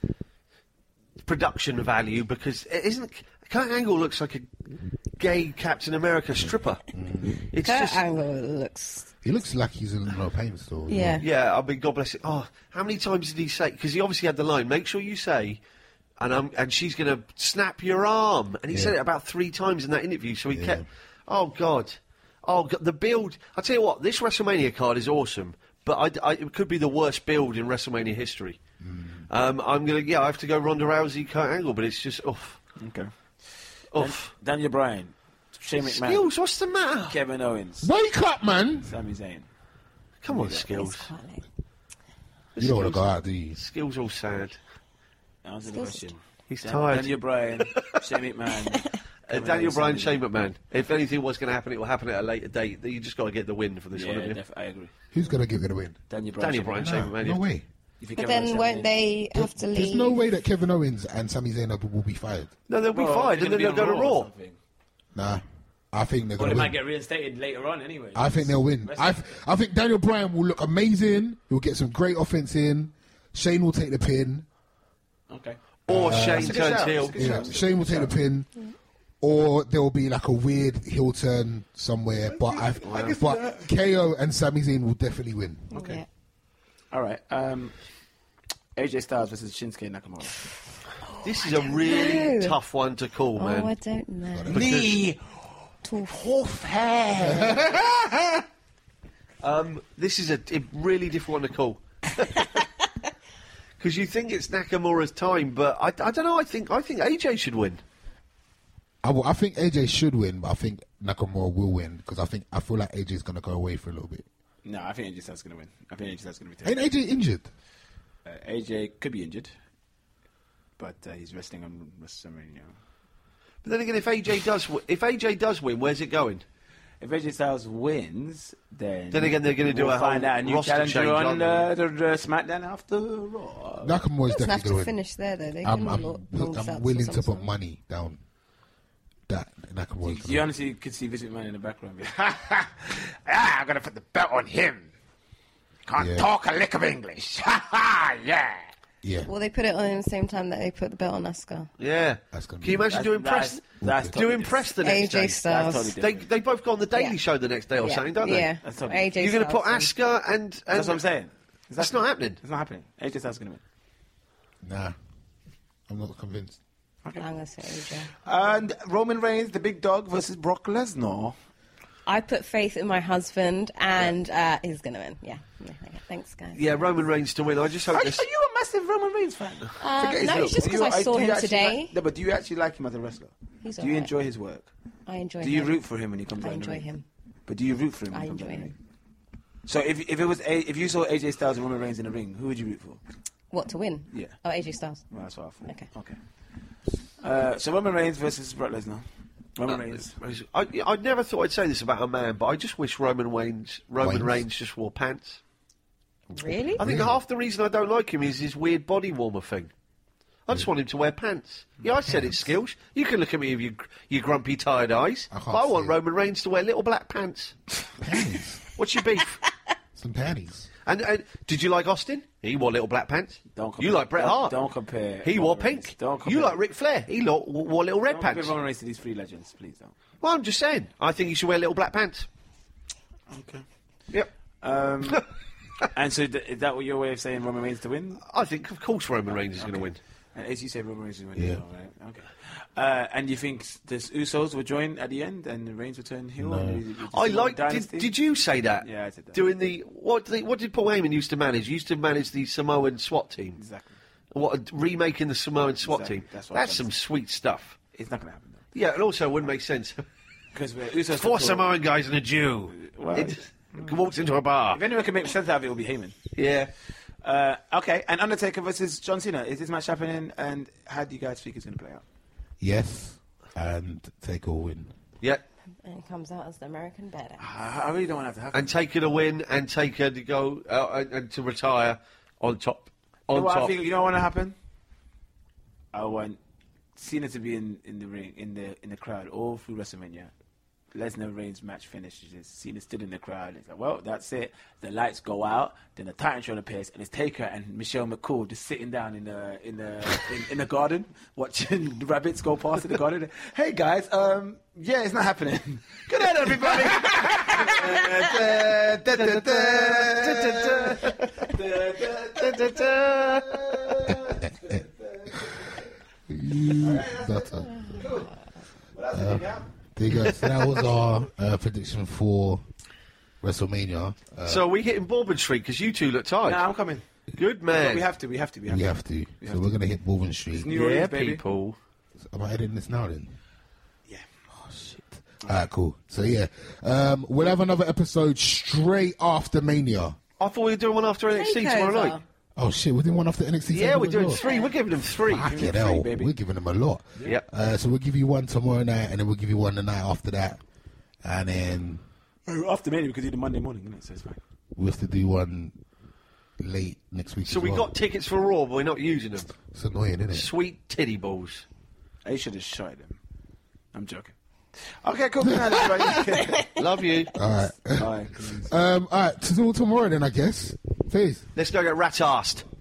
production value because it isn't. Kurt Angle looks like a gay Captain America stripper. It's Kurt just. Angle looks. he looks like he's in no pain still. Yeah. Yeah, I mean, God bless it. Oh, how many times did he say? Because he obviously had the line. Make sure you say. And I'm, and she's going to snap your arm. And he Yeah. said it about three times in that interview. So he Yeah. kept. Oh God, oh God, the build. I tell you what, this WrestleMania card is awesome, but I, I, it could be the worst build in WrestleMania history. Mm. Um, I'm gonna, yeah, I have to go Ronda Rousey, Kurt Angle, but it's just oof, Okay. oof. Daniel Bryan, Shane McMahon, Skills, what's the matter? Kevin Owens, Wake up, man! Sami Zayn. Come on, It's Skills. quite late. You don't want to go out, do you? Skills all sad. Answer the question. He's Dan- tired. Daniel Bryan, Shane McMahon. Uh, Kevin Daniel Owens, Bryan, Sami Shane McMahon. If anything was going to happen, it will happen at a later date. You just got to get the win for this Zayn. one, Yeah, haven't you? def- I agree. Who's gonna give it a win? Daniel Bryan. Daniel Shane Bryan, McMahon. Shane No, McMahon. no yeah. way. If you But get then rid of won't Sami Zayn. they have to leave? There's no way that Kevin Owens and Sami Zayn will be fired. No, they'll be Well, fired, they're and then gonna they'll be go to on or Raw. something. Nah, I think they're Or going they to might win. get reinstated later on anyway. I think they'll win. I, I think Daniel Bryan will look amazing. He'll get some great offense in. Shane will take the pin. Okay. Or Shane That's a good turns shout. heel. That's a good Yeah, shout. Shane will take the pin. Or there will be like a weird heel turn somewhere. But I, but K O and Sami Zayn will definitely win. Okay. Yeah. All right. Um, A J Styles versus Shinsuke Nakamura. This is a really know. tough one to call, man. Oh, I don't know. Knee. Um, this is a, a really difficult one to call. Because you think it's Nakamura's time, but I, I don't know. I think I think A J should win. I, will, I think A J should win, but I think Nakamura will win because I think I feel like A J is going to go away for a little bit. No, I think A J Styles is going to win. I think A J Styles is going to be Ain't taken. A J injured? Uh, A J could be injured, but uh, he's wrestling on WrestleMania. But then again, if A J does w- if A J does win, where's it going? If A J Styles wins, then Then again, they're gonna do we'll a whole find out a new roster challenger change, on aren't uh, the, the SmackDown after Raw. Nakamura is Doesn't have definitely to going to win. finish there though. They I'm, can I'm, lo- I'm, long sets or willing to something. put money down that Nakamura is You going honestly could see Vince McMahon in the background. ah, I'm gonna put the belt on him. Can't Yeah. talk a lick of English. yeah. Yeah, Well, they put it on at the same time that they put the belt on Asuka. Yeah. That's gonna Can you be- imagine doing press? That's, that's Doing totally press the A next J day? Styles. That's totally They different. they both go on the Daily Yeah. Show the next day or yeah. something, don't they? Yeah. That's totally- A J You're going to put Styles. Asuka and, and That's what I'm saying. That's not happening. It's not happening. A J Styles is gonna win. Nah, I'm not convinced. I'm going to say A J. And Roman Reigns, the big dog, versus Brock Lesnar. I put faith in my husband, and uh, he's going to win. Yeah. yeah. Okay. Thanks, guys. Yeah, Roman Reigns to win. I just hope Are, are this. you a massive Roman Reigns fan? Uh, Forget his no, look. it's just Do 'cause you- I saw do you him actually today. Like, no, but do you actually like him as a wrestler? He's do you alright. enjoy his work? I enjoy Do him. you root for him when he comes I out in the enjoy ring? him. But do you root for him when I he comes out enjoy in the him. ring? So if if it was a, if you saw A J Styles and Roman Reigns in the ring, who would you root for? What, to win? Yeah. Oh, A J Styles. Well, that's what I thought. Okay. Okay. Uh, so Roman Reigns versus Brock Lesnar. Roman Reigns. I, I never thought I'd say this about a man, but I just wish Roman Reigns, Roman Reigns? Reigns just wore pants. Really? I think half the reason I don't like him is his weird body warmer thing. I just want him to wear pants. Yeah, I said it's skills. You can look at me with your, gr- your grumpy, tired eyes. I can't But I want see it. Roman Reigns to wear little black pants. Panties. What's your beef? Some panties. And, and did you like Austin? He wore little black pants. Don't you compare- like Bret don't- Hart? don't compare He Roman wore Reigns. pink. Don't You compare- like Ric Flair? He lo- wore little red Don't pants. compare Roman Reigns to these three legends, please don't. Well, I'm just saying. I think he should wear little black pants. Okay. Yep. Um, and so th- is that what your way of saying Roman Reigns to win? I think, of course, Roman Reigns is going to win. And as you say, Roman Reigns is winning. Yeah. Yeah. Right? Okay. Uh, and you think the Usos will join at the end and Reigns will turn heel? No. And we- we just I see like. one Did, dynasty? did you say that? Yeah, I said that. Doing the what? The, what did Paul Heyman used to manage? He used to manage the Samoan SWAT team. Exactly. What remaking the Samoan SWAT Exactly. team? That's That's, what I'm some saying. sweet stuff. It's not going to happen, though. Yeah, and also it wouldn't make sense. Because Usos... Four are cool. Samoan guys and a Jew. Well, It walks into a bar. if anyone can make sense out of it, it will be Heyman. Yeah. Uh, okay, and Undertaker versus John Cena. Is this match happening? And how do you guys think it's going to play out? Yes, and take a win. Yeah. And it comes out as the American badass. I, I really don't want to have to happen. And take her to win and take her to go uh, and, and to retire on top. On You know what I top. think? You know what want to happen? I want Cena to be in, in the ring, in the in the crowd all through WrestleMania. Lesnar Reigns match finishes. Cena stood in the crowd. It's like, well, that's it. The lights go out. Then the Titantron appears, and it's Taker and Michelle McCool just sitting down in the in the in, in the garden, watching the rabbits go past in the garden. Hey guys, um, yeah, it's not happening. Good night, everybody. You better. Uh, there you go. So that was our uh, prediction for WrestleMania. Uh, So are we hitting Bourbon Street because you two look tired? Nah, I'm coming. Good But man. we have to. We have to. We have we to. have to. We so have we're going to hit Bourbon Street. New yeah, Orleans, baby. people. Am I editing this now then? Yeah. Oh, shit. All right, cool. So, yeah. Um, we'll have another episode straight after Mania. I thought we were doing one after N X T tomorrow Takeover. night. Oh, shit. We're doing one after N X T. Yeah, Takeover we're as doing well? three. We're giving them three. Fucking three, hell. baby. We're giving them a lot. Yep. Uh, so we'll give you one tomorrow night, and then we'll give you one the night after that. And then Oh, after Mania because you do Monday morning, isn't it? So it's fine. we'll have to do one late next week. So as we well. got tickets for Raw, but we're not using them. It's annoying, isn't it? Sweet titty balls. They should have shot him. I'm joking. Okay, cool. Good night, everybody. Love you. All right. Bye. um, all right. Till tomorrow then, I guess. Peace. Let's go get rat-arsed.